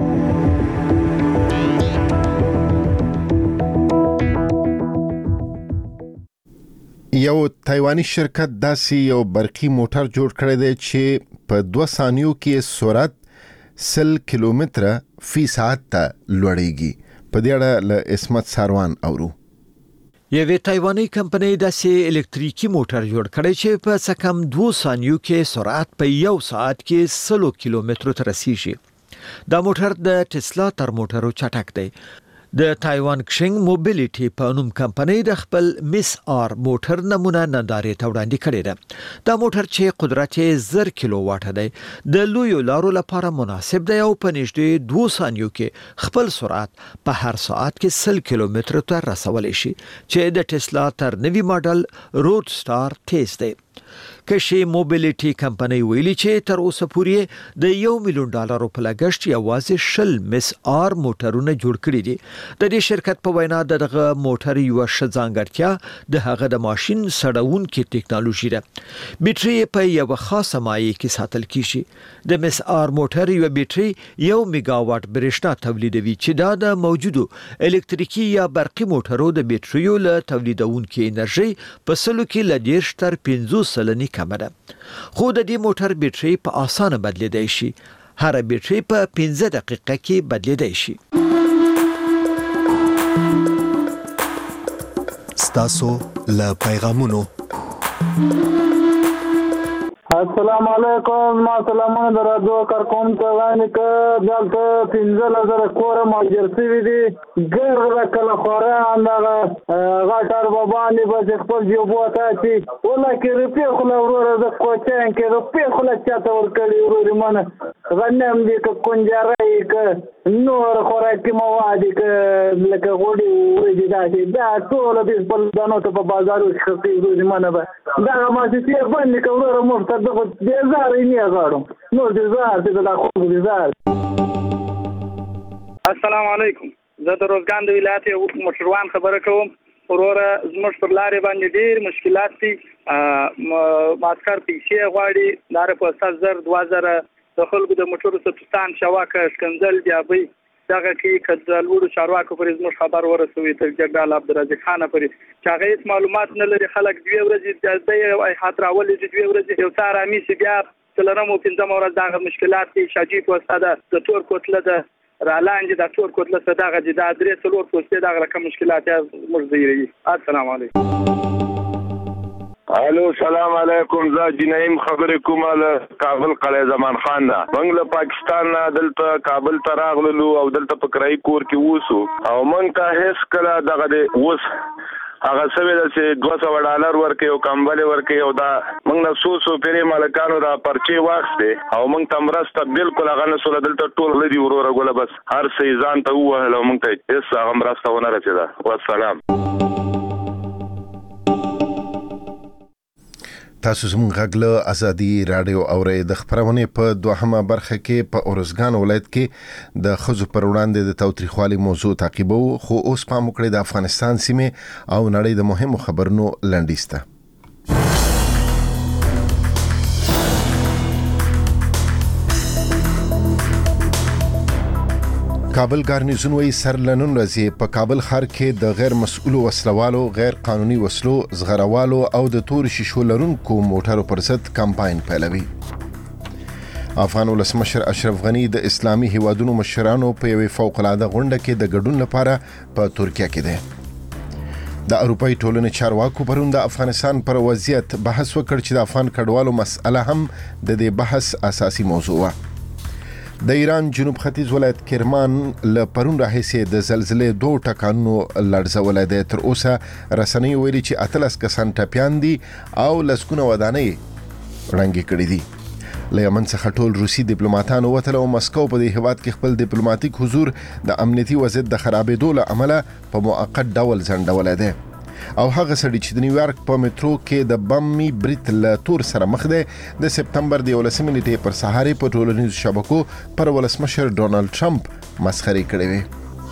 Speaker 2: یو تایوانی شرکت داسې یو برقی موټر جوړ کړی دی چې په دوه ثانیو کې سرعت سل کیلومتره فی ساعت ته لوړیږي. په دې اړه له اسمت ساروان اورو.
Speaker 19: یوه تایوانی کمپنۍ داسې الکتریکي موټر جوړ کړی چې په څه کم دوه ثانیو کې سرعت په یو ساعت کې سل کیلومترو ته رسیږي. دا موټر د ټسلا تر موټرو چټک دی. د تایوان کشنګ موبیلیټي په نوم کمپنۍ د خپل میس آر موټر نمونه نندارې ته وړاندې کړې ده. دا موټر چې قدرت یې زر کیلو واټه دی د لویو لارو لپاره مناسب دی او په نږدې دوه ثانیو کې خپل سرعت په هر ساعت کې سل کیلومتر ته رسولی شي چې د ټسلا تر نوي ماډل روډ سټار تیز دی. کشي موبیلیټي کمپنۍ ویلي چې تر اوسه پورې د یو میلیون ډالرو په لګښت یوازې شل میس آر موټرونه جوړ کړي دي. د دې شرکت په وینا دغه موټر یو ښه ځانګړتیا د هغه د ماشين سړونکو ټیکنالوژي ده. بیټري په یو خاصه مایع کې ساتل کیږي. د میس آر موټر یو بیټري یو میگا واټ برېښنا تولیدوي چې دا د موجودو الکتریکي یا برقي موټرو د بیټریو له تولیدونکو انرژي په سلو کې ل دیرش تر پنځوس سلنې کمه ده. خو د دې موټر بیټري په اسانه بدلیدای شي. هر بیټري په پنځه دقیقه کې بدلیدای شي.
Speaker 20: ستاسو له پیغامونو.
Speaker 21: السلام علیکم. ما سلامونه در رادیو کارکوم ته وایي چې دلته پنځه زره کور ماجر شوي دي. ګر کله خوره همدغه غټر بابانې به خپل جیبو ته اچي. ولکه روپۍ خو له وروره د کوچیان کې روپۍ خو له چاته ورکړي ورورې منه غنم دي که کنجرۍ که نور خوراکي مواد که لکه غوړي وریجې داسې دا ټوله دې خپل دانو ته په بازارو کې خرڅوي ورورې منه به دغه مؤسسې بندې که وروره موږ ته دغه دې زار یې نه غواړم نور دې زار دې دا خو دې زار.
Speaker 22: السلام علیکم. زه د روزګان د ولایت یو مشروان خبره کوم. وروره زموږ پر لارې باندې ډېر مشکلات دي. ماسکر پیسې غواړي دا په سل زر دوه زره د خلکو د موټرو سبستان شواکه شکنځل بیابۍ دغه کې که د لوړو چارواکو پرې زموږ خبر ورسوي تر جنرال عبدالرزاق خان پورې چې هغه هېڅ معلومات نه لري. خلک دوې ورځې د یو احاط راولي چې دوې ورځې یو څه ارامي شي، بیا څلورم او پنځم ورځ دغه مشکلات کې شاجي پوسته ده د تور کوتله ده رالاندې د تور کوتله څخه دغه چې دا درې څلور پوستې دغه رقم مشکلات یې موږ زیږوي. السلام علیکم.
Speaker 1: الو سلام علیکم. زه جنایم خبرې کوم له کابل قلعه زمان خان نه. موږ له پاکستان نه دلته کابل ته راغلو او دلته په کرایي کور کې اوسو او موږ ته هیڅ کله دغه د اوس هغه سوي ده چې دوه سوه ډالر ورکوي او کمبلې ورکوي او دا موږ نه څو څو پیرې مالکانو دا پرچې واخیستې او موږ ته مرسته بالکل هغه نه سوله. دلته ټول غله دي وروره ګوله، بس هر څه یې ځان ته ووهل او موږ ته هېڅ هغه مرسته ونه رسېده. والسلام.
Speaker 2: تاسو زموږ غږ له ازادي راډیو اورئ. د خپرونې په دوهمه برخه کې په ارزګان ولایت کې د ښځو پر وړاندې د تاوتریخوالي موضوع تعقیبو، خو اوس پام وکړئ د افغانستان سیمې او نړۍ د مهمو خبرونو لنډیز ته. کابل ګارنیزون وایي سر له نن ورځې په کابل ښار کې د غیر مسؤلو وسلوالو، غیر قانوني وسلو، زغروالو او د تور شیشو لرونکو موټرو پر ضد کمپاین پیلوي. افغان ولسمشر اشرف غنی د اسلامي هیوادونو مشرانو په یوې فوق‌العاده غونډه کې د ګډون لپاره په ترکیه کې دی. د اروپایي ټولنې چارواکو پرون د افغانستان پر وضعیت بحث وکړ چې د افغان کډوالو مسأله هم د دې بحث اساسي موضوع وه. د ایران جنوب ختیځ ولایت کرمان له پرون راهیسې د زلزلې دوه ټکانونو لړزولی دی. تر اوسه رسنیو ویلي چې اتلس کسان ټپیان دي او لسګونه ودانۍ ړنګې کړي دي. له یمن څخه ټول روسي ډیپلوماتان ووتل او مسکو په دې هیواد کې خپل ډیپلوماټیک حضور د امنیتي وضعیت د خرابېدو له امله په موقت ډول ځنډولی دی. او هغه سړی چې د نیویارک په میټرو کې د بمي بریت له تور سره مخ دی د سپتمبر د یولسمې نیټې پر سهار په ټولنیزو شبکو پر ولسمشر ډونالد ټرمپ مسخرې کړې وې.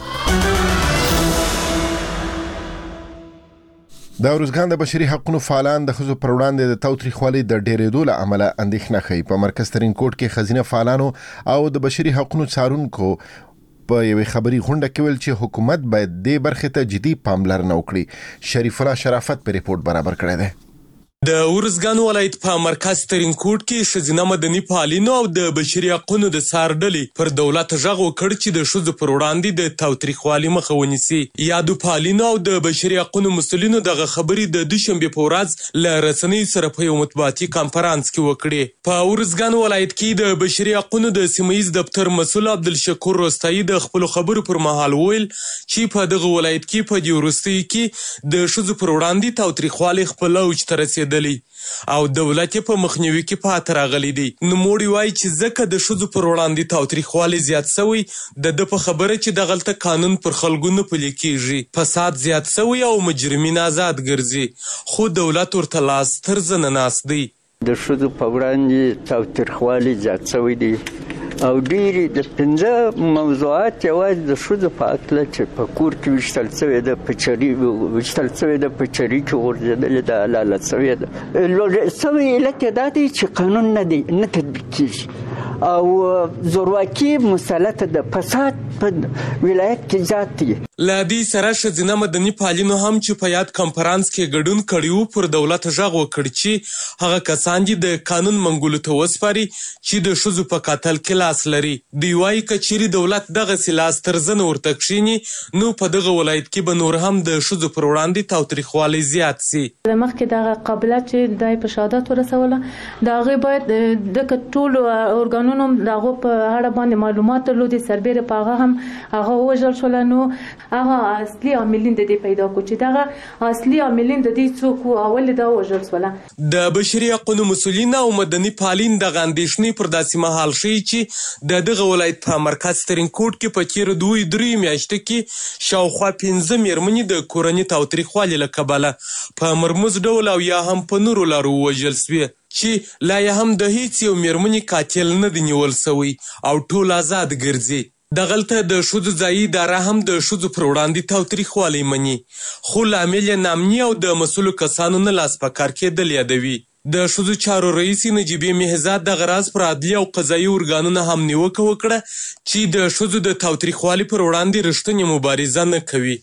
Speaker 2: د ارزګان د بشري حقوقو فعالان د ښځو پر وړاندې د تاوتریخوالي د ډېرېدو له امله اندېښنه ښیي. په مرکز ترین کوټ کې ښځینه فعالانو او د بشري حقوقو څارونکو په یوې خبري غونډه کې ویل چې حکومت باید دې برخې ته جدي پاملرنه وکړي. شریف الله شرافت په ریپورت برابر کړی دی.
Speaker 12: د ارزګان ولایت په مرکز ترین کوټ کې ښځینه مدني فعالینو او د بشري حقوقو د څار ډلې پر دولت غږ وکړ چې د ښځو پر وړاندې د تاوتریخوالي مخه ونیسي. یادو فعالینو او د بشري حقوقو مسؤلینو دغه خبرې د دوشنبې په ورځ له رسنیو سره په یو مطبوعاتي کانفرانس کې وکړې. په ارزګان ولایت کې د بشري حقوقو د سیمه ییز دفتر مسؤل عبدالشکور روستایي د خپلو خبرو پر مهال وویل چې په دغه ولایت کې په دې وروستیو کې د ښځو پر وړاندې تاوتریخوالي خپل اوج ته رسېدلی او دولت په مخنیوي کې پاتې راغلی دی. نوموړي وایي چې ځکه د ښځو پر وړاندې تاوتریخوالی زیات سوی، د ده په خبره چې دغلته قانون پر خلکو نه پلي کیږي، فساد زیات سوی او مجرمین آزاد ګرځي، خو دولت ورته لاس تر زنه ناست دی.
Speaker 3: د ښځو په وړاندې تاوتریخوالی زیات سوی دی او ډېرې د پنځه موضوعات یوازې د ښځو په هکله چې په کور کې ویشتل سوې ده، په چري ویشتل سوې ده، په چري کې غورځېدلې ده، حلاله سوې ده. لوړ سوی علت یې دا دی چې قانون نه دی نه تطبیق کېږي او زورواکي مسلطه ده، فساد په ولایت کې زیات دی.
Speaker 12: له دې سره ښځینه مدني فعالینو هم چې په یاد کنفرانس کې ګډون کړی و پر دولت غږ وکړ چې هغه کسان دي د قانون منګولو ته وسپاري چې د ښځو په قتل کې لاس لري. دوی وایي که چیرې دولت دغسې لاس تر زنه ورته کښیني نو په دغه ولایت کې به نور هم د ښځو پر وړاندې تاوتریخوالی زیات سي.
Speaker 23: مخکې دغه قابله چې دای په شهادت ورسوله د هغې باید دغه ټولو ارګانونو د هغو په اړه باندې معلومات درلودې، سربیره په هغه هم هغه ووژل شوله. نو هغه اصلي عاملین د دې پیدا کړو چې دغه اصلي عاملین د دې څوک وو او ولې دا وژل شوله.
Speaker 12: د بشري حقوقو مسؤلین او مدني فعالین دغه اندېښنې پر داسې مهال ښیي چې د دغه ولایت په مرکز ترین کوټ کې په تېرو دوی درې میاشتو کې شاوخوا پنځه مېرمنې د کورني تاوتریخوالي له کبله په مرموز ډول او یا هم په نورو لارو ووژل سوې چې لا یې هم د هیڅ یو مېرمنې قاتل نه دی نیول سوی او ټول آزاد ګرځي. دغلته د ښځو ځایي اداره هم د ښځو پر وړاندې تاوتریخوالی مني، خو لامل یې ناامني او د مسؤلو کسانو نه لاس په کار کېدل یادوي. د ښځو چارو رئیس نجیبې مهزاد دغه راز پر عدلي او قضایي ارګانونه هم نیوکه وکړه چې د ښځو د تاوتریخوالي پر وړاندې رښتینې مبارزه نه کوي.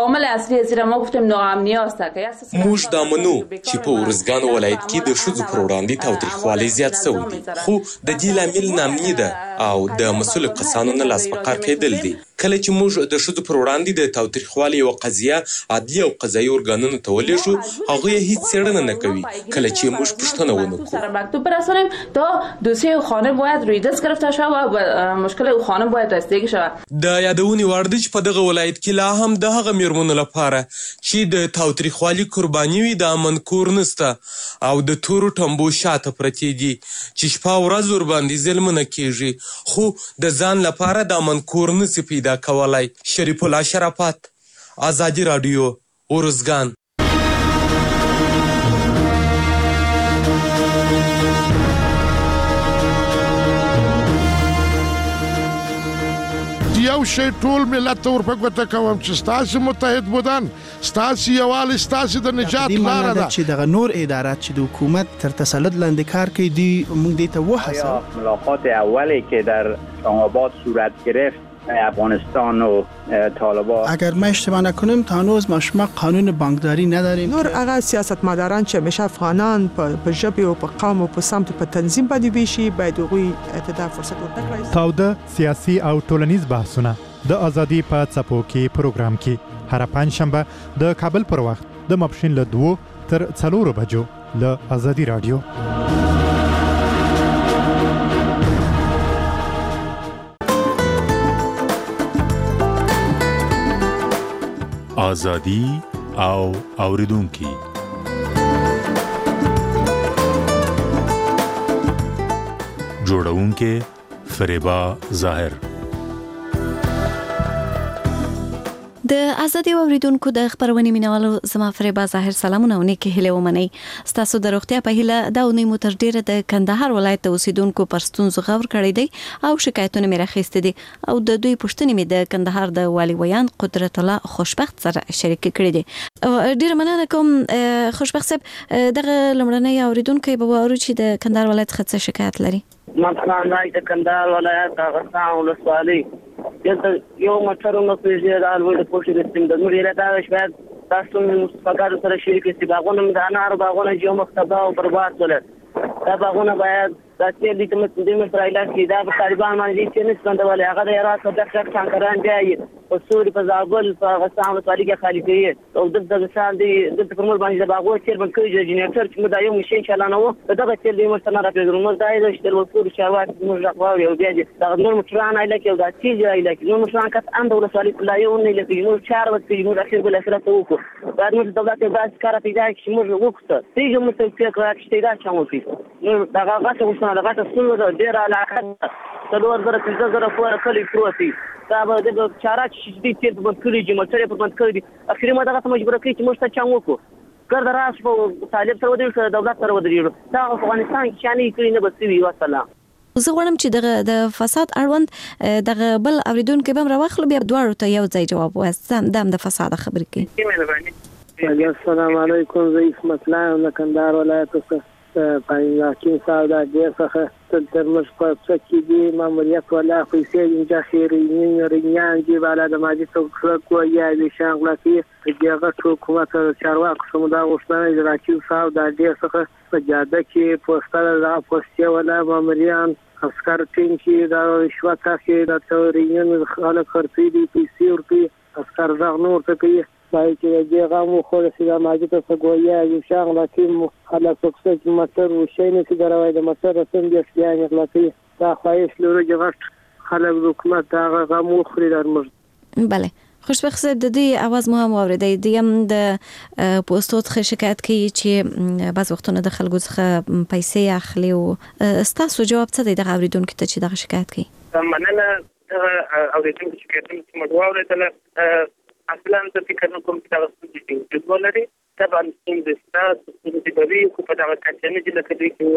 Speaker 12: موږ دا منو چې په ارزګان ولایت کې د ښځو پر وړاندې تاوتریخوالی زیات شوی دی، خو د دې لامل نامني ده او د مسؤل کسانو نه لاس په کار کېدل دي. کله چې موږ د ښځو پر وړاندې د تاوتریخوالي یوه قضیه عدلي او قضایي ارګانونو ته ولېږو، هغوی یې هیڅ څېړنه نه کوي. کله چې موږ پوښتنه ونه کړو
Speaker 6: مکتوب برسانیم تا دوسیه خانه باید روی دست گرفته شود و مشکل خانه باید رسیدگی شود.
Speaker 12: د یادونې وړ ده چې په دغه ولایت کې لا هم د هغه میرمنو لپاره چې د تاوتریخوالي قرباني وي د امن کور نسته او د تورو ټمبو شاته پرتې دي چې شپه ورځ ورباندې ظلمونه کېږي، خو د ځان لپاره د امن کور نسي پیدا کولی. شریف الله شرافت، ازادي راډیو، ارزګان.
Speaker 7: یو شی ټول ملت ته ورپګوته کوم چې ستاسې متحد بودن، ستاسې یووالی ستاسې د نجات لاره ده.
Speaker 8: چې دغه نور ادارات چې د حکومت تر تسلط لاندې کار کوي دی موږ دې ته وهڅوو.
Speaker 24: ملاقات اولی که در اسلام‌آباد صورت گرفت افغانستان و طالبان،
Speaker 8: اگر ما اشتباه نکنیم تا هنوز ما شما قانون بانکداری نداریم.
Speaker 25: نور هغه سیاستمداران چې همیشه افغانان په ژبه او په قوم او په سمت په تنظیم باندې ویشي باید هغوی ته فرصت ورکړي.
Speaker 26: تاوده سیاسي او ټولنیز بحثونه د ازادي په څپو کې پروګرام کې هر پنځشنبه د کابل پر وخت د ماپښین له دوو تر څلورو بجو له ازادي رادیو.
Speaker 27: ازادي او اوریدونکي. جوړونکي فریبا ظاهر.
Speaker 15: د ازادي اوریدونکو د خبرونې مینوالو زما فریبا ظاهر سلامونه او نیکه هیله ومنئ. ستاسو د روغتیا په هیله دا ونې مو تر ډیره د کندهار ولایت د اوسیدونکو پر ستونزو غور کړی دی او شکایتونه مې راخیستي دي او د دوی پوښتنې مې د کندهار د والي ویان قدرت الله خوشبخت سره شریک کړي دي. ډیره مننه کوم خوشبخت صاحب. دغه لمړنۍ اوریدونکو به وارو چې د کندهار ولایت څخه شکایت لري.
Speaker 28: مثلا د کندهار ولایت هغه ولسوالۍ دلته یو موټر نو پیژې دا لوی د پوښتنې د سیم د نور یې راځي شاید تاسو مستقر سره شریک سي باغونه د انار باغونه چې مختبا او برباد کړل. دا باغونه باید د چې د کوم د مسترایلا کې دا په طالبان باندې چې نه څنګه هغه د عراق د ډاکټر څنګهران دی او سوري په زابل په غسان ولسوالۍ کې خالي کوي او د دغه دي د کومل باندې د باغو چې بل کوي جنریټر چې دا یو مشین چلانه وو دغه چې د مستنه راپېږم نو دا د شتل ورکو شاوات موږ راغواړو او بیا د نور مشران ایله کې دا چې ایله کې نو مشران کات اند ولسوالۍ لا یو نه لکه نو چار وخت موږ اخر بل اخر ته وکړو بعد موږ دولت باز کار پیدا چې موږ وکړو تیګه موږ څه کړو چې دا چمو کې نو دا هغه څه دغه څه ډیر علاقه څلور زره پنځه زره پورې کلی پروتي دا به د چاره چې دې چې په کلی چې مټره په بند کړی اخري ما دغه مجبور کړی چې موږ ته چا وکړو ګرد راس په طالب سره ودرېږو دولت سره ودرېږو دا افغانستان کې شانې کړی نه بسوي وسلام.
Speaker 15: زه غواړم چې دغه د فساد اړوند دغه بل اوریدونکو به راوخلو بیا دواړو ته یو ځای جواب وستم د فساد خبرې
Speaker 21: کوي. السلام علیکم. زه اسمت الله له کندهار ولایت څخه پایناکین سعودي څخه تر موږ په څکی دي ماموریت ولا پیسې انجا خیرین رینیان دی بالا د ماجي څوک کوی یا شانغلاتی دغه حکومت چارواکو سمدا غوښتنه اجرا کوي سعودي څخه په جاده کې پوسټر را پوسټي ولا ماموریان اسکر ټین کې دا رشوت کې د تورین خلک خرڅي دي پیسې ورته اسکر ځغ نور ته کوي پای کې دغه مو خو سیده ماجي ته سګویا یو شانغلاتی خلک څوک متر وشینه چې دروي د متر رسم دي اسيان اخلاقي دا خواهش لري چې خلک حکومت دا غمو خوري در مر.
Speaker 15: بله خوشبخت صاحب د دې اواز مو هم اوریدای دیم د پوسټو څخه شکایت کوي چې بعض وختونه د خلکو څخه پیسې اخلي او ستاسو جواب څه دی د اوریدونکو ته چې دا شکایت کوي؟
Speaker 22: مننه اوریدونکو شکایت چې موږ واورېدل اصلا څه فکر نه کوم چې تاسو چې څه ولري طبعا څنګه ستاسو د دې په په دغه کچنه چې لکه دوی ویلې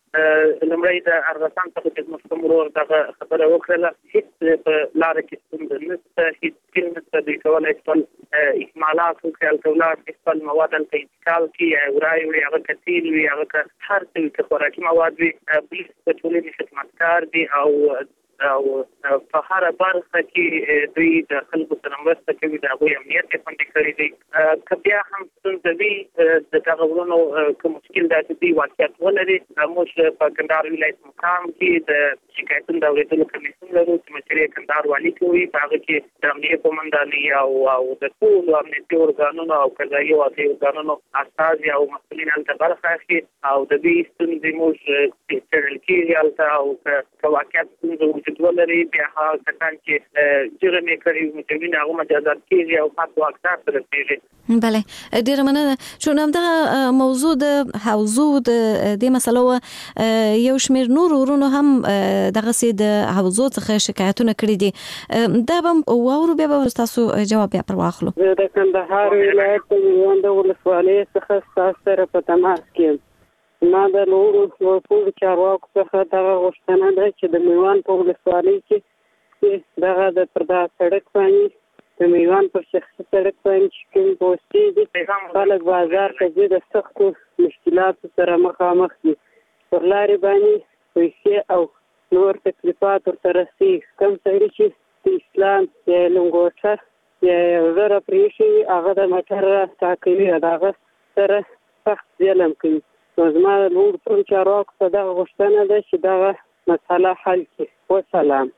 Speaker 22: لمړی د ارغسان څخه چې زموږ مرور دغه خبره وکړله هیڅ په لاره کې ستونزه نشته هیڅ سکیل نشته دوی کولی خپل اکمالات وکړي هلته ولاړ خپل مواد هلته انتقال کړي یا ورای وړي هغه که تیل وي هغه که هر څه وي که خوراکي مواد وي پولیس په ټولنې خدمتګار دي او او په هره برخه کې دوی د خلکو سره مرسته کوي د هغوی امنیت یې خوندي کړی دی که بیا هم ستونزه وي د دغه ورونو که مشکل دا چې دوی واقعیت ولري موږ په کندهار ولایت مقام کې د شکایتونو د اورېدلو کمیسیون لرو چې مشر یې کندهار والي کوي په هغه کې د امنیه قومندانۍ او او د ټولو امنیتي ارګانونو او قضایي او عدلي ارګانونو استازي او مسؤلین هلته برخه اخلي او د دوی ستونزې موږ څېړل کېږي هلته او که واقعیت ستونزه ولري بیا هغه کسان چې جرم یې کړی مجرمین هغه مجازات کېږي او حق واقعیت ته رسېږي.
Speaker 15: بله ډېره مننه. چون همدغه موضوع د حوزو د دې مسلو یو شمېر نور ورونو هم دغسې د حوزو څخه شکایتونه کړي دي دا به واورو بیا به ستاسو جواب بیا پر واخلو.
Speaker 5: زه د کندهار ولایت د میوند ولسوالۍ څخه ستاسو سره په تماس کې یم. ما د نورو ټولو چارواکو څخه دغه غوښتنه ده چې د میوند په ولسوالۍ کې دغه د پر دغه سړک باندې د میوند پر شخصي سړک باندې چې کوم پوستې دي خلک بازار ته ځي د سختو مشکلاتو سره مخامخ دي. پر لارې باندې پیسې او نور تکلیفات ورته رسېږي. کوم سړي چې د اسلام یا لنګوټه یا یو زره پرېښي هغه د موټر راستا کوي د هغه سره سخت ظلم کوي. نو زما د نورو ټولو چارواکو ته دغه غوښتنه ده چې دغه مسله حل کړي. وسلام.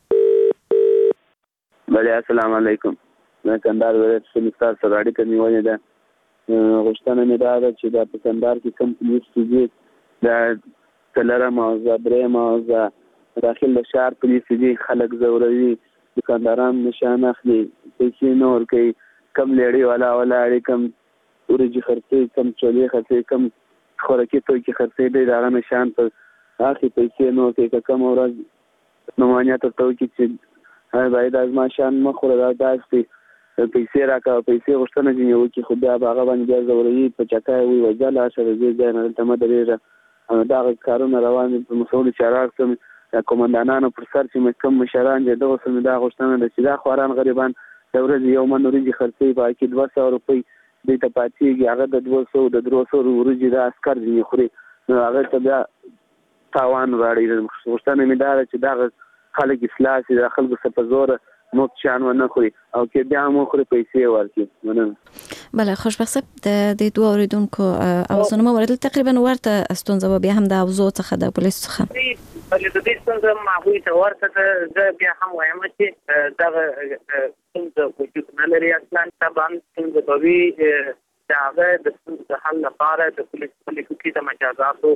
Speaker 9: بله السلام علیکم. زه کندهار ولایت پولیس سټار سره اړیکه نیولې ده. غوښتنه مې دا ده چې دا په کندهار کې کوم پولیس چې دي د څلرم حوزه درېیم حوزه داخل د ښار پولیس دي خلک ځوروي دوکانداران نشان اخلي پیسې نه ورکوي کم لیړې والا ولاړې کم وریجې خرڅوي کم چولې خرڅوي کم خوراکي توکي خرڅوي دی د هغه نشان په اخلي پیسې نه ورکوي که کومه ورځ نمانیت ورته وکړي چې باید دا زما شیان مه خوره دا داسې پیسې راکړه پیسې غوښتنه ځینې وکړي خو بیا به هغه باندې بیا ځوروي په چکه یې وایي وځه لاړ شه د دې ځای نه دلته مه درېږه دغه کارونه روان دي په مسؤلو چارواکو د قومندانانو پر سر چې کوم مشران دي دغو سره مې دا غوښتنه ده چې دا خواران غریبان د ورځې یو من وریجې خرڅوي په هغه کې دوه سوه روپۍ دوی ته پاتېږي هغه د دوه سوو د درې سوو وریجې د عسکر ځینې خوري نو هغې ته بیا تاوان راړي. غوښتنه مې دا ده چې دغه خلک اصلاح شي د خلکو څخه په زوره نوټ شیان ونه خوري او که بیا هم وخوري پیسې ورکړي. مننه.
Speaker 15: بله خوشبخت صاحب د دې دوه اورېدونکو اوازونه مو واورېدل تقریبا ورته ستونزه به بیا هم د حوزو څخه د پولیسو څخه
Speaker 22: بلې د دې ستونزه هم هغوی ته ورته ده. زه بیا هم وایم چې دغه ستونزه وجود نه لري اصلا طبعا ستونزه به وي د هغه د ستونزې د حل لپاره د پولیس پولیسو کې د مجازاتو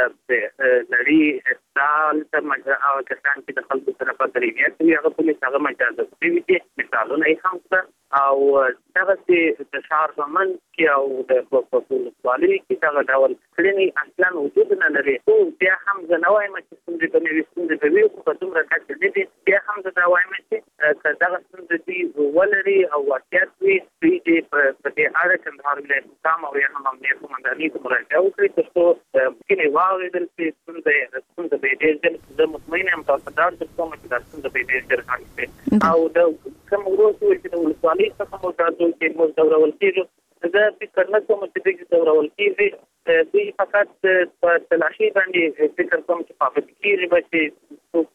Speaker 22: لړي اصلاح ته هغه کسان چې د خلکو سره په تربیت کوي هغه پولیس هغه مجازات کوي چې مثالونه یې هم شته او دغسې د ښار په منځ کې او د ولسوالۍ کې دغه ډول کړنې اصلا وجود نه لري. خو بیا هم زه نه وایم چې ستونزې به نه وي ستونزې به وي خو په دومره کچه نه دي. بیا هم زه دا وایم چې که دغه ستونزې دوی ولري او واقعیت وي دوی دې په دې اړه کندهار ولایت مقام او یا هم امنیت قومندانۍ ته مراجعه وکړي تر څو ممکن یې واورېدل چې ستونزه ستونزه به یې ډېر ژر زه مطمئن یم تاسو ډاډ در کوم چې دا ستونزه به یې ډېر ژر حل شي. او د کوم ورځ چې د ولسوالۍ څخه موږ دا ډول کې موږ ځورول کېږو زه فکر نه کوم چې دوی ځورول کېږي دوی فقط په تلاشي باندې فکر کوم چې پابند کېږي به چې څوک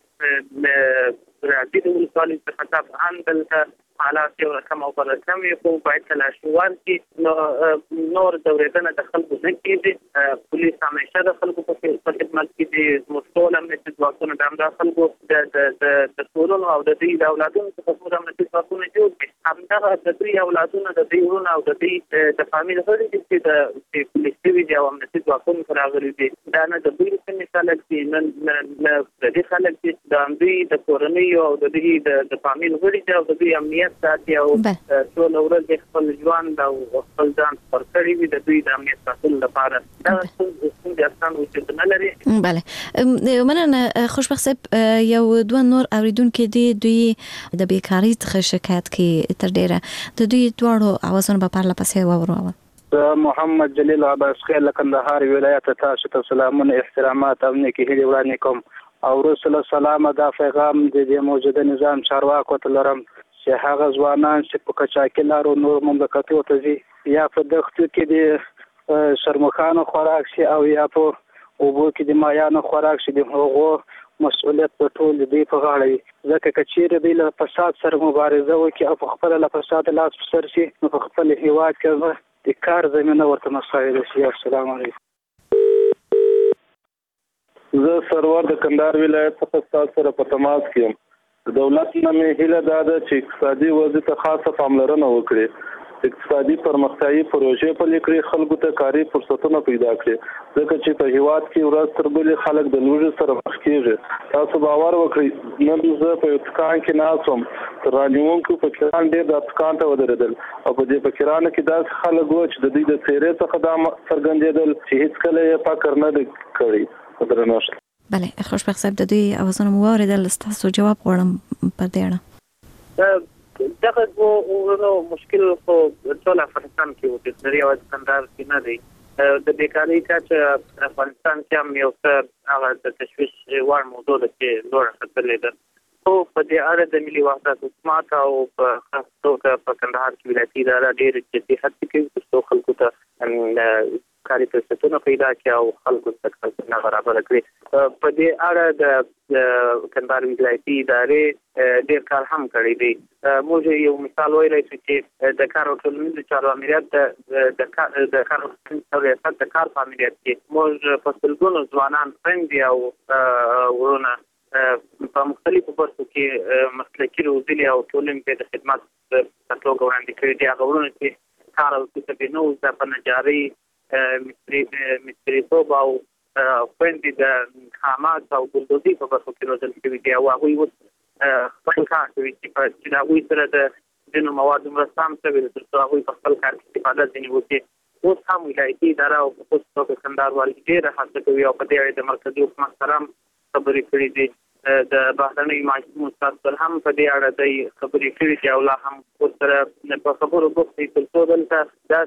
Speaker 22: چې راځي د ولسوالۍ څخه طبعا دلته حالات یو رقم او بل رقم وي خو باید تلاشي ورکړي نو نور ځورېدنه د خلکو نه کېږي. پولیس همیشه د خلکو په خدمت کې دي. زموږ ټول امنیتي ځواکونه د همدا خلکو د ټولنو او د دوی د اولادونو څخه زموږ امنیتي ځواکونه جوړ دي. همدغه د دوی اولادونه د دوی وروڼه او د دوی د فامیل غړي دي چې د پولیس شوي دي او امنیتي ځواکونو ته راغلي دي. دا نه د دوی سیمې خلک دي نه د دې خلک دي د همدوی د کورنیو او د دوی د فامیل غړي دي او د دوی امنیت ساتي او ټول ورځ خپل ژوند او خپل ځان پر کړی وي د دوی د امنیت ساتلو لپاره. دا څنګه اصلا وجود نه لري.
Speaker 15: بله مننه خوشبخت صاحب. یو دوه نور اوریدونکو دي دوی د بیکارۍ څخه شکایت کوي تر ډیره د دوی دواړو اوازونه په پرله پسې واورو.
Speaker 21: محمد جلیل عباس خیل له کندهار ولایت تاسو ته سلامونه احترامات او نیکی هیلې وړاندې کوم او رسول سلام دا پیغام د دې موجوده نظام چارواکو ته لرم چې هغه ځوانان چې په کچاکي لارو نور مملکتو ته ځي یا په دښتو کې د شرمخانو خوراک شي او یا په اوبو کې د مایانو خوراک شي د هغو مسؤلیت په ټول دی په غاړه وي ځکه که چیرې دی له فساد سره مبارزه وکړي او په خپله له فساد لاس په سر شي نو په خپل هیواد کې د کار زمینه ورته مساعده شي. السلام علیکم.
Speaker 1: زه سرور د کندهار ولایت څخه ستاسو سره په تماس کې یم. د دولت نه مې هیله دا ده چې اقتصادي وضع ته خاصه پاملرنه وکړي، اقتصادي پرمختیايي پروژې پلي کړي، خلکو ته کاري فرصتونه پیدا کړي، ځکه چې په هیواد کې ورځ تر بلې خلک د لوږې سره مخ کېږي. تاسو باور وکړئ نن زه په یو دکان کې ناست وم، تر رانیونکو فقیران ډېر د دکان ته ودرېدل او په دې فقیرانو کې داسې خلک وو چې د دوی د څېرې څخه دا څرګندېدل چې هېڅکله یې فقر نه دی کړی. درنښت.
Speaker 15: بله خوشبخت صاحب د دوی اوازونه مو واورېدل، ستاسو جواب غواړم پر دې اړه.
Speaker 4: دغه ورونو مشکل خو ټول افغانستان کې وو، د یوازې کندهار کې نه دی. د بیکارۍ کچه افغانستان کې هم یو څه هغه د تشویش وړ موضوع ده چې لوړه ختلې ده. خو په دې اړه د ملي وحدت حکومت او په خاص توګه په کندهار کې ولایتي اداره ډېرې جدي هڅې کوي ترڅو خلکو ته کاري فرصتونه پیدا کړي او خلکو ته فرصتونه برابر کړي. په دې اړه د کندهار ولایتي ادارې ډېر کار هم کړی دی. موږ یو مثال ویلی شو چې د کار او ټولنیزو چارو امریت د کار او ټولنیزو ریاست د کار په امریت کې موږ په سلګونو ځوانان خویندې او ورونه په مختلفو برخو کې مسلکي روزلي او ټولنې ته د خدمت په توګه وړاندې کړي دي. هغه ورونه چې کار او کسب نه وو په نجارۍ، مستریتوب او خویندې د خامات او ګلدوزي په برخو کې روزل شوي دي او هغوی اوس خپل کار کوي چې د هغوی سره د ځینو موادو مرسته هم شوې ده ترڅو هغوی په خپل کار کې استفاده ځینې وکړي. اوس هم ولایتي اداره او په خصوص توګه کندهار والي ډېره هڅه کوي او په دې اړه د مرکزي حکومت سره هم خبرې کړي دي. د بهرنیو محکمو استاد هم په دې اړه د خبرې کړي دي او لا هم ورسره په خبرو بوخت دي ترڅو دلته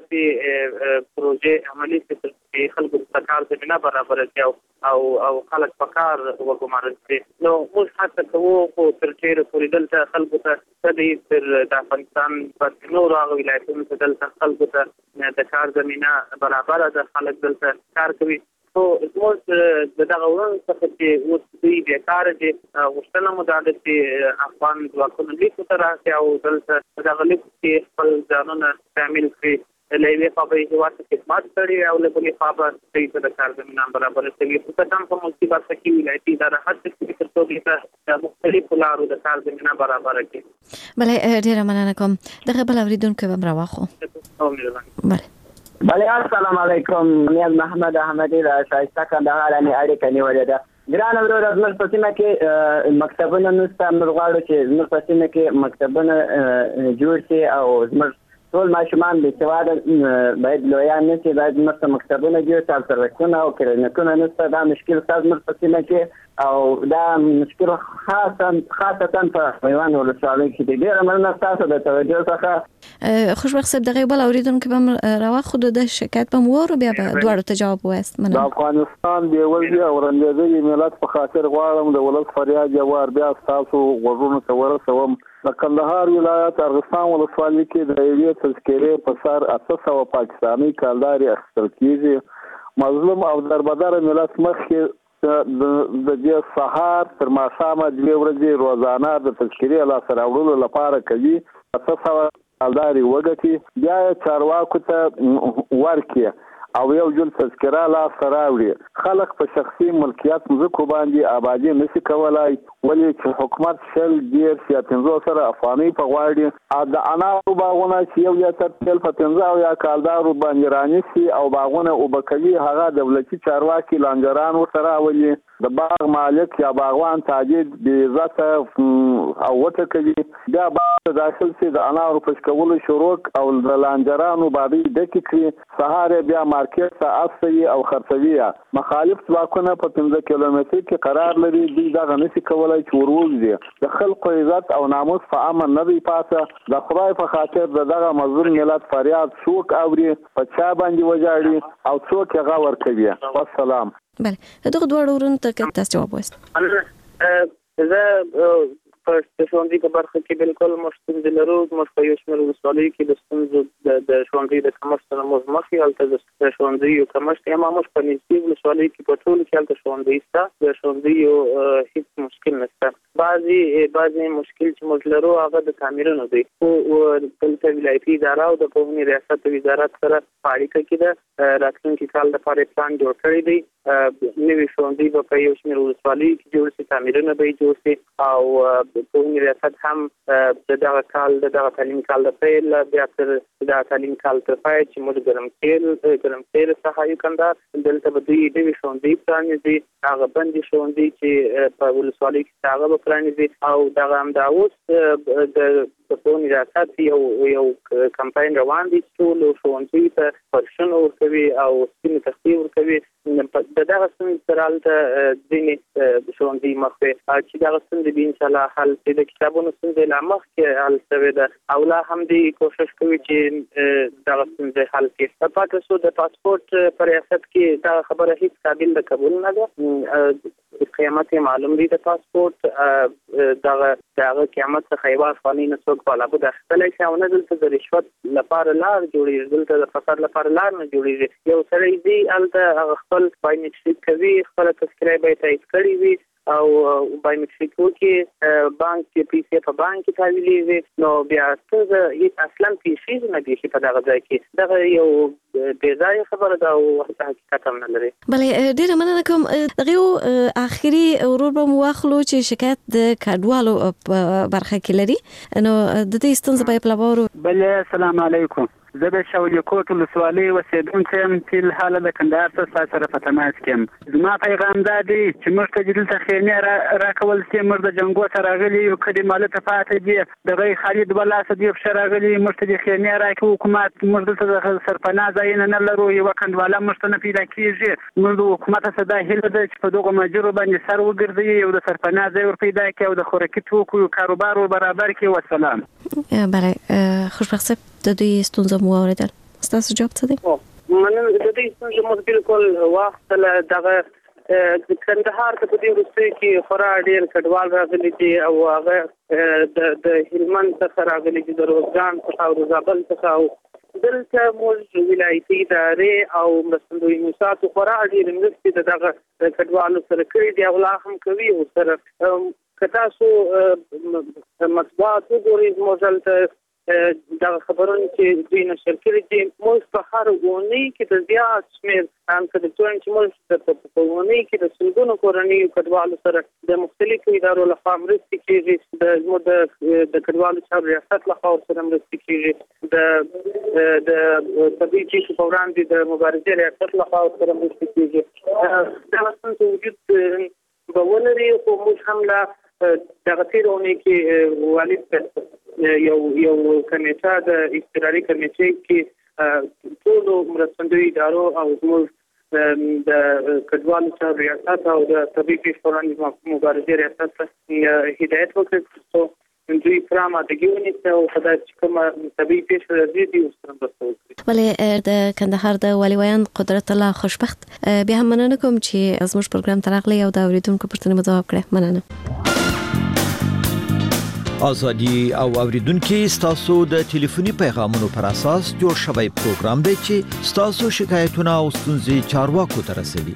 Speaker 4: داسې پروژې عملي کړي چې خلکو ته کار زمینه برابره کړي او او خلک په کار وګمارل شي. نو موږ هڅه کوو خو تر ډېره پورې دلته خلکو ته څه دی تر د افغانستان په نورو هغه ولایتونو کې دلته خلکو ته د کار زمینه برابره ده، خلک دلته کار کوي. خو زموږ د دغه ورونو څخه چې اوس دوی بېکاره دي، غوښتنه مو دا ده چې افغان ځواکونه لیکو ته راشي او دلته په دغه لیکو کې خپل ځانونه شامل کړي. له یوې خوا به یې هېواد ته خدمت کړي او له بلې خوا به دوی ته د کار زمینه برابره شوي. خصوصا هم په ملکي برخه کې ولایتي اداره هڅه کوي ترڅو دوی ته د مختلفو لارو د کار زمینه برابره کړي.
Speaker 15: بله ډېره مننه کوم. دغه بل اورېدونکی به هم راواخلو. بله
Speaker 10: بله السلام علیکم. نیاز محمد احمدی را شایسته کندهار نه اړیکه نیولې ده. ګران وروره زموږ په سیمه کې مکتبونه نشته، موږ غواړو چې زموږ په سیمه کې مکتبونه جوړ شي او زموږ ټول ماشومان بېسواده باید لویان نه شي، باید زموږ ته مکتبونه جوړ شي او سړکونه او کلینیکونه نشته. دا مشکل شته زموږ په سیمه کې او دا مشکل خاصا خاصتا په میوند ولسوالۍ کې دی. ډېره مننه ستاسو د توجه څخه.
Speaker 15: خوشبخت صاحب دغه بل اورېدونکی به هم راواخلو، د شکایت به مو واورو بیا به دواړو ته جواب ووایاست.
Speaker 21: د افغانستان بېوزلي او رنځېدلي ملت په خاطر غواړم د ولس فریاد یو وار بیا ستاسو غوږونو ته ورسوم. د کندهار ولایت ارغستان ولسوالۍ کې د یوې تذکرې په سر اته سوه پاکستاني کالدارې اخیستل کېږي. مظلوم او دربدره ملت مخکې د دې سهار تر ماښامه دوې ورځې روزانه د تذکرې لاسته راوړلو لپاره کوي. اته سوه کالدارې وګټي بیا یې چارواکو ته ورکړي او یو جل تذکره لاسته راوړي. خلک په شخصي ملکیت مځکو باندې آبادي نشي کولای، ولې چې حکومت شل دېرش یا پنځوس سره افغانۍ په غواړي. د انارو باغونه چې یو یا تر تل په پنځه او یا کالدارو باندې رانیسي او باغونه اوبه کوي، هغه دولتي چارواکي لانجران ورته راولي. د باغ مالک یا باغوان تاجر بې عزته او وټکوي بیا باغ داخل سي د انارو پشکولو شروع او د لانجرانو باندې ډکې کړي سهار بیا مارکیټ ته اصلي او خرڅوي مخالف ځواکونه په پنځه کیلومتر کې قرار لري دوی دغه نشي کولای چې ورولځي د خلکو عزت او ناموس په امن نه دی پاسه د خدای په خاطر دغه مظلوم ملت فریاد څوک اوري په چا باندې وجاړي او څوک هغه ورکوي والسلام.
Speaker 15: بله دغه دوه ورونو ته تاسو جواب وایست.
Speaker 4: زه په ښوونځي په برخه کې بالکل مشتون لرو موږ په یو شمېر ولسوالیو کې د ستونزو د ښوونځي د کمښت نه موږ مخکې هلته د ښوونځیو کمښت یا موږ په نږدې ولسوالیو کې په ټولو کې هلته ښوونځي شته د ښوونځیو هېڅ مشکل نشته. بعضې بعضې مشکل چې موږ لرو هغه د تعمیرونو دی خو دلته ولایتي اداره او د پوهنې ریاست وزارت سره په اړیکه کې ده راتلونکي کال دپاره پلان جوړ کړی دی نوي ښوونځي به په یو شمېر ولسوالیو کې جوړ شي تعمیرونه به یې جوړ شي او پوهنې ریاست هم د دغه کال د دغه تعلیمي کال د پیل بیا تر دغه تعلیمي کال تر پای چې موږ ګرمسیر ګرمسیر څخه یو کندهار دلته به دوی نوي ښوونځي پرانیزي هغه بندي ښوونځي چې په ولسوالۍ کې هغه به پرانیزي او دغه همدا اوس د پوهنې ریاست یو یو کمپاین روان دی چې ټولو ښوونځیو ته فرشونه ورکوي او سپینې تختې ورکوي د دغه ستونزې سره هلته ځینې ښوونځي مخ وي چې دغه ستونزې به انشاءالله حل شي د کتابونو ستونزې لا مخکې حل شوې ده او لا هم دوی کوشش کوي چې دغه ستونزې حل کړي. پاتې شو د پاسپورت په ریاست کې دغه خبره هېڅ قابل د قبول نه ده قیامت یې معلوم دی د پاسپورت دغه د هغه قیامت څخه یوه افغانۍ نه څوک په لابد اخیستلی شي او نه دلته د رشوت لپاره لار جوړېږي دلته د فساد لپاره لار نه جوړېږي. یو سړی ځي هلته هغه خپل بایومیټریک کوي خپله تذکره به یې تایید کړې وي او بایومیټریک وکړي بانک کې پیسې په بانک کې تحویلېږي نو بیا څه اصلا پیسې نه بیخي په دغه ځای کې دغه یو بې ځایه خبره ده او حقیقت هم نه لري.
Speaker 15: بلې ډېره مننه کوم دغه یو آخري ورور به مو واخلو چې شکایت د کډوالو په برخه کې لري نو د دې ستونزې به یې په لابورو.
Speaker 11: بلې السلام علیکم زه د شولي کوټ ولسوالۍ اوسېدونکی یم چې الحاله د کندهار څخه ستا سره په تماس کې یم. زما پیغام دا دی چې موږ ته دلته خیمې راکول شي موږ د جنګو ته راغلي یو کډې مالته پاتې دي دغه خالي دوه لاسه دي پښه راغلي موږ ته د خیمې راکړي حکومت موږ دلته د سرپناه ځایونه نه لرو یوه کنډواله موږ ته نه پیدا کېږي موږ د حکومت څخه دا هیله ده چې په دغو مجرو باندې سر وګرځوي یو د سرپناه ځای ور پیدا کړي او د خوراکي توکو کاروبار ور برابر کړي. والسلام.
Speaker 15: بله خوشبخت صاحب د دوی ستونزه مو واورېدل ستاسو جواب څه دی؟
Speaker 4: مننه د دوی ستونزه مو بالکل واخیستله دغه کندهار ته په دې وروستیو کې خورا ډېر کډوال راغلي دي او هغه د هلمند څخه راغلي دي د روزګان څخه او د زابل څخه او دلته موږ ولایتي ادارې او مرستندویي موسساتو خورا ډېرې مرستې د دغه کډوالو سره کړي دي او لا هم کوي ورسره. که تاسو مطبوعات وګورئ زموږ هلته دغه خبرونه چې دوی نشر کړي دي موږ په هر اونۍ کې د زیات شمېر هم که د ټولنې چې موږ په اونۍ کې د سلګونو کورنیو کډوالو سره د مختلفو ادارو لخوا مرستې کېږي د زموږ د کډوالو چارو ریاست لخوا ورسره مرستې کېږي د د طبیعي پیښو په وړاندې د مبارزې ریاست لخوا ورسره مرستې کېږي. دغه ستونزې وجود به ولري خو موږ هم لا دغه تېره اونۍ کې والد یو یو کمیټه د اضطراري کمیټې کې ټولو مرستندویو ادارو او زموږ د کډوالو چارو ریاست او د طبیعي پیښو په وړاندې مبارزې ریاست ته هدایت وکړي څو دوی پوره آمادګي ونیسي او په داسې چې کومه طبیعي پیښه راځي دوی ورسره مرسته وکړي.
Speaker 15: ولې د کندهار د والي ویاند قدرت الله خوشبخت بیا هم مننه کوم چې زموږ پروګرام ته راغلی او د اورېدونکو پوښتنې مو ځواب کړې. مننه.
Speaker 13: ازادي او اوریدونکو ستاسو د ټلیفوني پیغامونو پر اساس جوړ شوی پروګرام دی چې ستاسو شکایتونه او ستونزې چارواکو ته رسوي.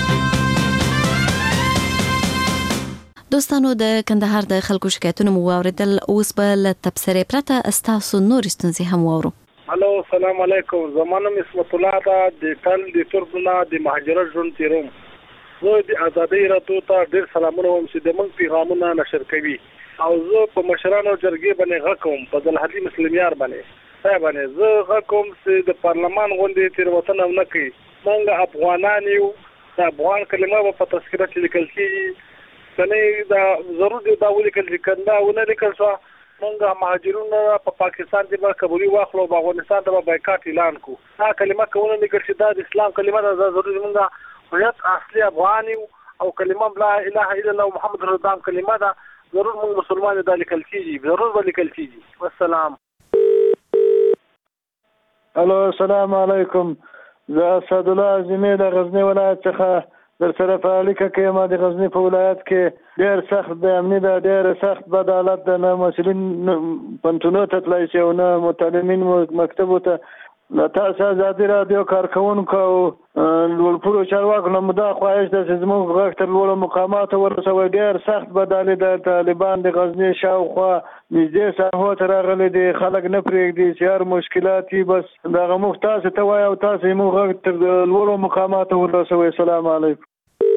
Speaker 15: دوستانو د کندهار د خلکو شکایتونه مو واوریدل اوس به له تبصرې پرته ستاسو نور ستونزې هم واورو.
Speaker 14: الو السلام علیکم زمانه اسمت الله دا د ټل د تربنا د مهاجرت ژوند تیروم زه د ازادي راتو ته ډیر سلامونه وایم چې د موږ پیغامونه نشر کوي او زه په مشرانو جرګې باندې غږ کوم په ځلحدي مسلمیار باندې صاحب باندې زه غږ کوم چې د پارلمان غونډې تیروتنه نه کوي موږ افغانان یو دا افغان کلمه په تذکره کې لیکل کېږي کنه دا ضرور دی دا ولیکل چې کنده ونه لیکل شو موږ مهاجرون په پاکستان کې به قبولي واخلو په افغانستان ته به بایکاټ اعلان کو دا کلمه کوونه لیکل چې دا د اسلام کلمه ده ضروري موږ هویت اصلي افغاني او کلمه لا اله الا الله محمد رسول الله کلمه ده ضرور موږ مسلمان د لیکل کېږي ضرور به لیکل کېږي والسلام.
Speaker 21: الو السلام علیکم زه اسد الله زمي د غزنی ولایت څخه در سره په اړیکه کې ما د غزنی په ولایت کې ډېر سخت د امني د ډېر سخت بد حالت د نه مسلین پنټونو ته تلای شي او نه متعلمین مکتب ته له تاسو ازادي رادیو کارکونکو او لوړپوړو چارواکو نه مدا خواهش ده چې زموږ غږ تر لوړو مقاماتو ورسوي. ډېر سخت بدالي د طالبان د غزنی شاوخوا نږدې ساحو ته راغلي دي خلک نه پرېږدي چې هر مشکلات یې بس دغه موږ تاسو ته وایو او تاسو یې موږ غږ تر لوړو مقاماتو ورسوي. السلام علیکم.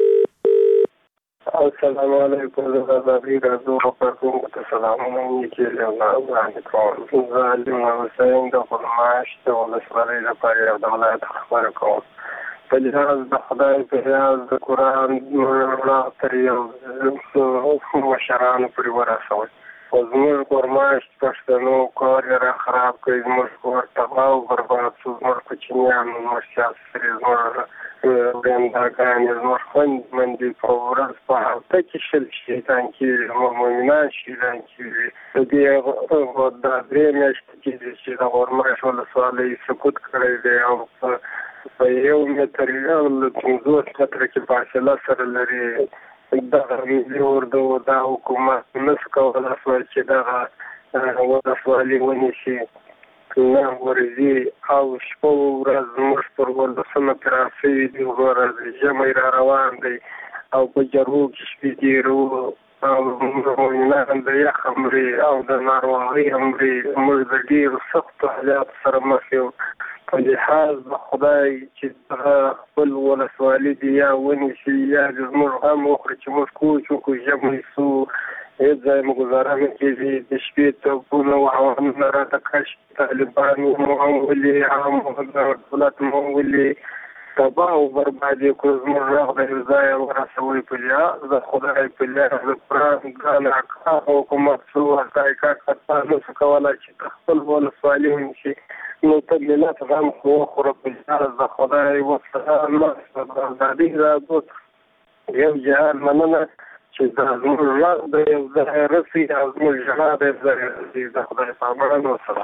Speaker 2: السلام علیکم زبردی رازو خبرکم ته سلامونه کې له وړاندې کوم زه علي حسین د فرمایش ته ولسوالۍ لپاره یو د ولایت خبره کوم په لحاظ د خدای په لحاظ د قرآن رڼا تر یو مشرانو پورې ورسوئ او زموږ فرمایش پښتنو کار یې را خراب کړي زموږ کور تباه او برباد شو زموږ کوچنیان زموږ سیاسي زموږ ورنداګانې زموږ خویندمندې په ورځ په هفته کې شل شیطان کېږي زموږ مؤمنان شهیدان کېږي د دې دا درې میاشتې کېږي چې د غورمایش ولسوالۍ سقوط کړی دی او په یو متر یو له پنځوس متره کې فاصله سره لري دغه ملي اردو دا حکومت نشي کولی چې دغه ولسوالۍ ونیسي نه ورځي او شپه ورځ زموږ پر ولسمه کې راسوي دي ورځ ژمی را روان دی او په جرګو کې شپې تېرو او مؤمنان د یخ مري او د ناروغۍ مري موږ د ډېرو سختو حالاتو سره مخ یو په لحاظ د خدای چې دغه خپل ولسوالي دي یا ونیسي یا زموږ غم وخوري چې موږ کوچ وکړو ژمی سو هیڅ ځای مو ګزاره نه کېږي د شپې توپونه او هوانونه راته کش طالبان مو هم ولي هم دولت مو ولي تباه او برباد یې کړو زموږ غږ د یو ځایه ورسوئ په لحاظ د خدای په لحاظ د قرآن ګران احکام حکومت څو حقایقات کار نشو کولی چې د خپل ولسوالي ونیسي نو ته ملت غم خو وخوره په لحاظ د خدای وسلام د ازادۍ رادو یو جهان مننه چې دا زموږ غږ د یو ځای رسي او زموږ ژړا د یو ځای رسي د خدای په امان وسلام.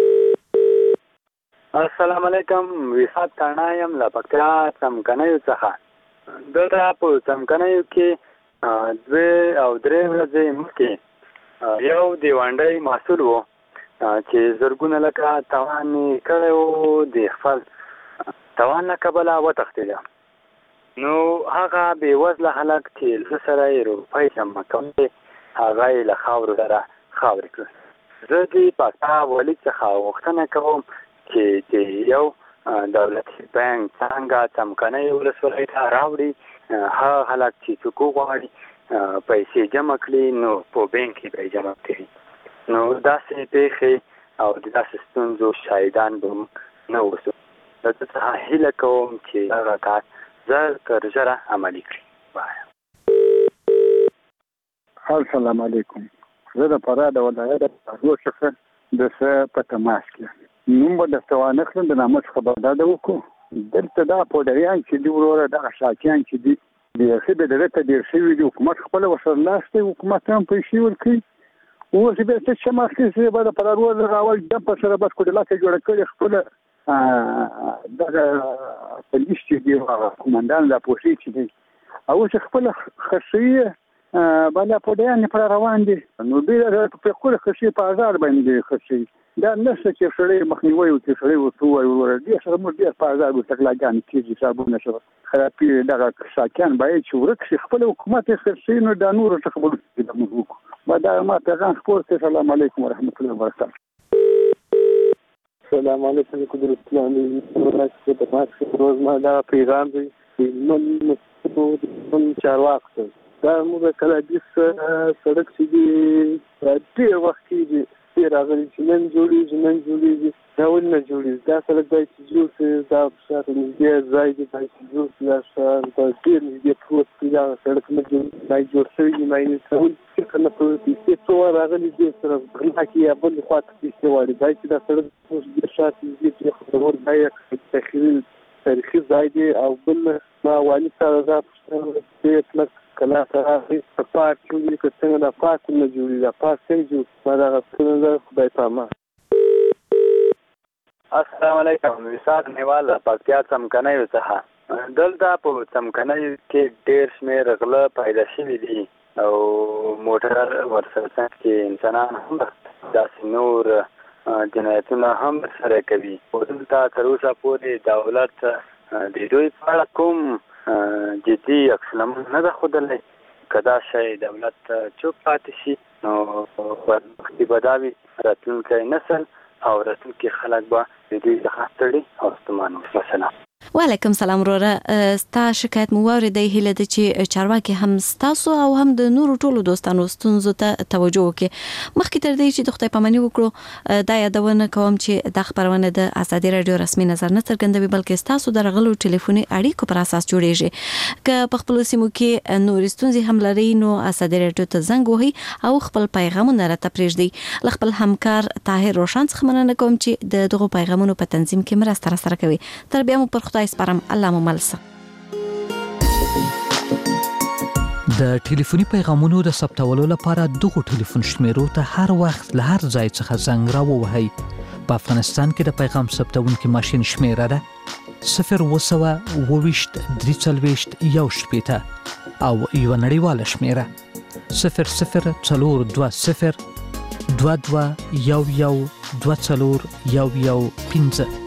Speaker 3: السلام علیکم ویحات تانا یم له پکتیا څمکنیو څخه دلته په څمکنیو کې دوه او درې ورځې مخکې یو دیوانډی محصول و چې زرګونه لکه تاوان یې کړی و د خپل تاوان له کبله وتښتېده نو هغه بېوزله هلک چې زه سره یې روپۍ جمع کولی هغه یې له خاورو سره خاورې کړل. زه د پکتیا والي څخه غوښتنه کوم چې د یو دولتي بانک څنګه څمکنۍ ولسوالۍ ته راوړي هغه هلک چې څوک وغواړي پیسې جمع کړي نو په بانک کې به یې جمع کړي نو داسې پیښې او د داسې ستونزو شاهدان به نه اوسو. زه څخه هیله کوم چې هغه کار زر تر ژره عملي کړي.
Speaker 16: السلام علیکم. زه د فراه د ولایت د څخه د څه په تماس کې نوم به درته وانخلم د نامه څخه بغداد وکړو. دلته دا پوډریان چې دي وروره دغه شاکیان چې دي بیخي به دغه ته ډېر شوي دي حکومت خپله ورسره لاس دی حکومت هم پیسې ورکوي اوس بیا څه چې مخکې چې به د فرارور راول جمپ سره بس کوډلاکه جوړه کړې خپله دغه پولیس چې دي قومندان لا پوسي چې دي او چې خپله خشوي بالا پوډیان پر روان دي نو بیا په خپل خشي په آزاد باندې خشي دا نشته چې سړی مخنیوي وکړي سړی ورته وایي ورور دې سره موږ ډېر په آزاد وسکلاګان کېږي صابونه شو خرابي دغه ساکان باید چې ورک شي خپل حکومت یې خرڅوي نو دا نور څه خبرې دي موږ وکړو ما دا ما پیغام خپور ته سلام علیکم ورحمت الله وبرکاته.
Speaker 2: السلام علیکم قدرت الله ورحمت الله روز ما دا پیغام دی نن نن چارواکو دا موږ کله د سړک چې دی ډېر وخت کېږي راغلي چې نن جوړېږي نن جوړېږي دا ولې نه جوړېږي؟ دا سړک باید چې جوړ شي، دا شاته نږدې ځای دی باید چې جوړ شي، دا شیان په ډېر نږدې پروت دی، دغه سړک نه جوړ باید جوړ شوی وي. معاینې کول فکر نه کوي پیسې څو وار راغلي دې سره غلا کې یا بلې خوا ته پیسې غواړي. باید چې دا سړک زموږ ډېر شاته نږدې پرېښودل باید تخیل تاریخي ځای دی. او بل ما والي سره دا پوښتنه ډېر کلک کلا ته راغی په پارک کې ولیدل که څنګه دا پارک نه جوړېږي، دا پارک څنګه جوړ ما دغه پوښتنه ده خدای په امان.
Speaker 3: السلام علیکم. وسات نیوال پکتیا څمکنیو څخه. دلته په څمکنیو کې ډېر شمېر غله پیدا شوي دي او موټر ورسره کې انسانان هم داسې نور جنایتونه هم سره کوي. خو دلته تر اوسه پورې دولت د دوی په اړه کوم جدي عکسالعمل نه ده ښودلی. که دا شی دولت چوپ پاتې شي نو پرمختګ به دا وي راتلونکی نسل او راتلونکي خلک به د دوی څخه ستړي او ستومان وي. وسلام.
Speaker 15: وعلیکم سلام وروره. ستا شکایت مو واورېدی. هیله ده چې چارواکي هم ستاسو او هم د نورو ټولو دوستانو ستونزو ته توجه وکړي. مخکې تر دې چې د خدای پاماني وکړو دا یادونه کوم چې دا خپرونه د ازادي راډیو رسمي نظر نه څرګندوي بلکې ستاسو د راغلو ټلیفوني اړیکو پر اساس جوړیږي. که په خپلو سیمو کې نورې ستونزې هم لرئ نو ازادي راډیو ته زنګ وهئ او خپل پیغامونه راته پرېږدئ. له خپل همکار طاهر روشن څخه مننه کوم چې د دغو پیغامونو په تنظیم کې مرسته راسره کوي. تر بیا مو پر خدای سپارم. الله مو ملسه.
Speaker 6: د ټلیفوني پیغامونو د ثبتولو لپاره دغه ټلیفون شمیرو ته هر وخت له هر ځای څخه زنګ راووهئ. په افغانستان کې د پیغام ثبتونکي ماشین شمیره ده صفر اوه سوه اووه ویشت درې څلوېښت یو شپېته او یوه نړیواله شمیره صفر صفر څلور دوه صفر دوه دوه یو یو دوه څلور یو یو پنځه.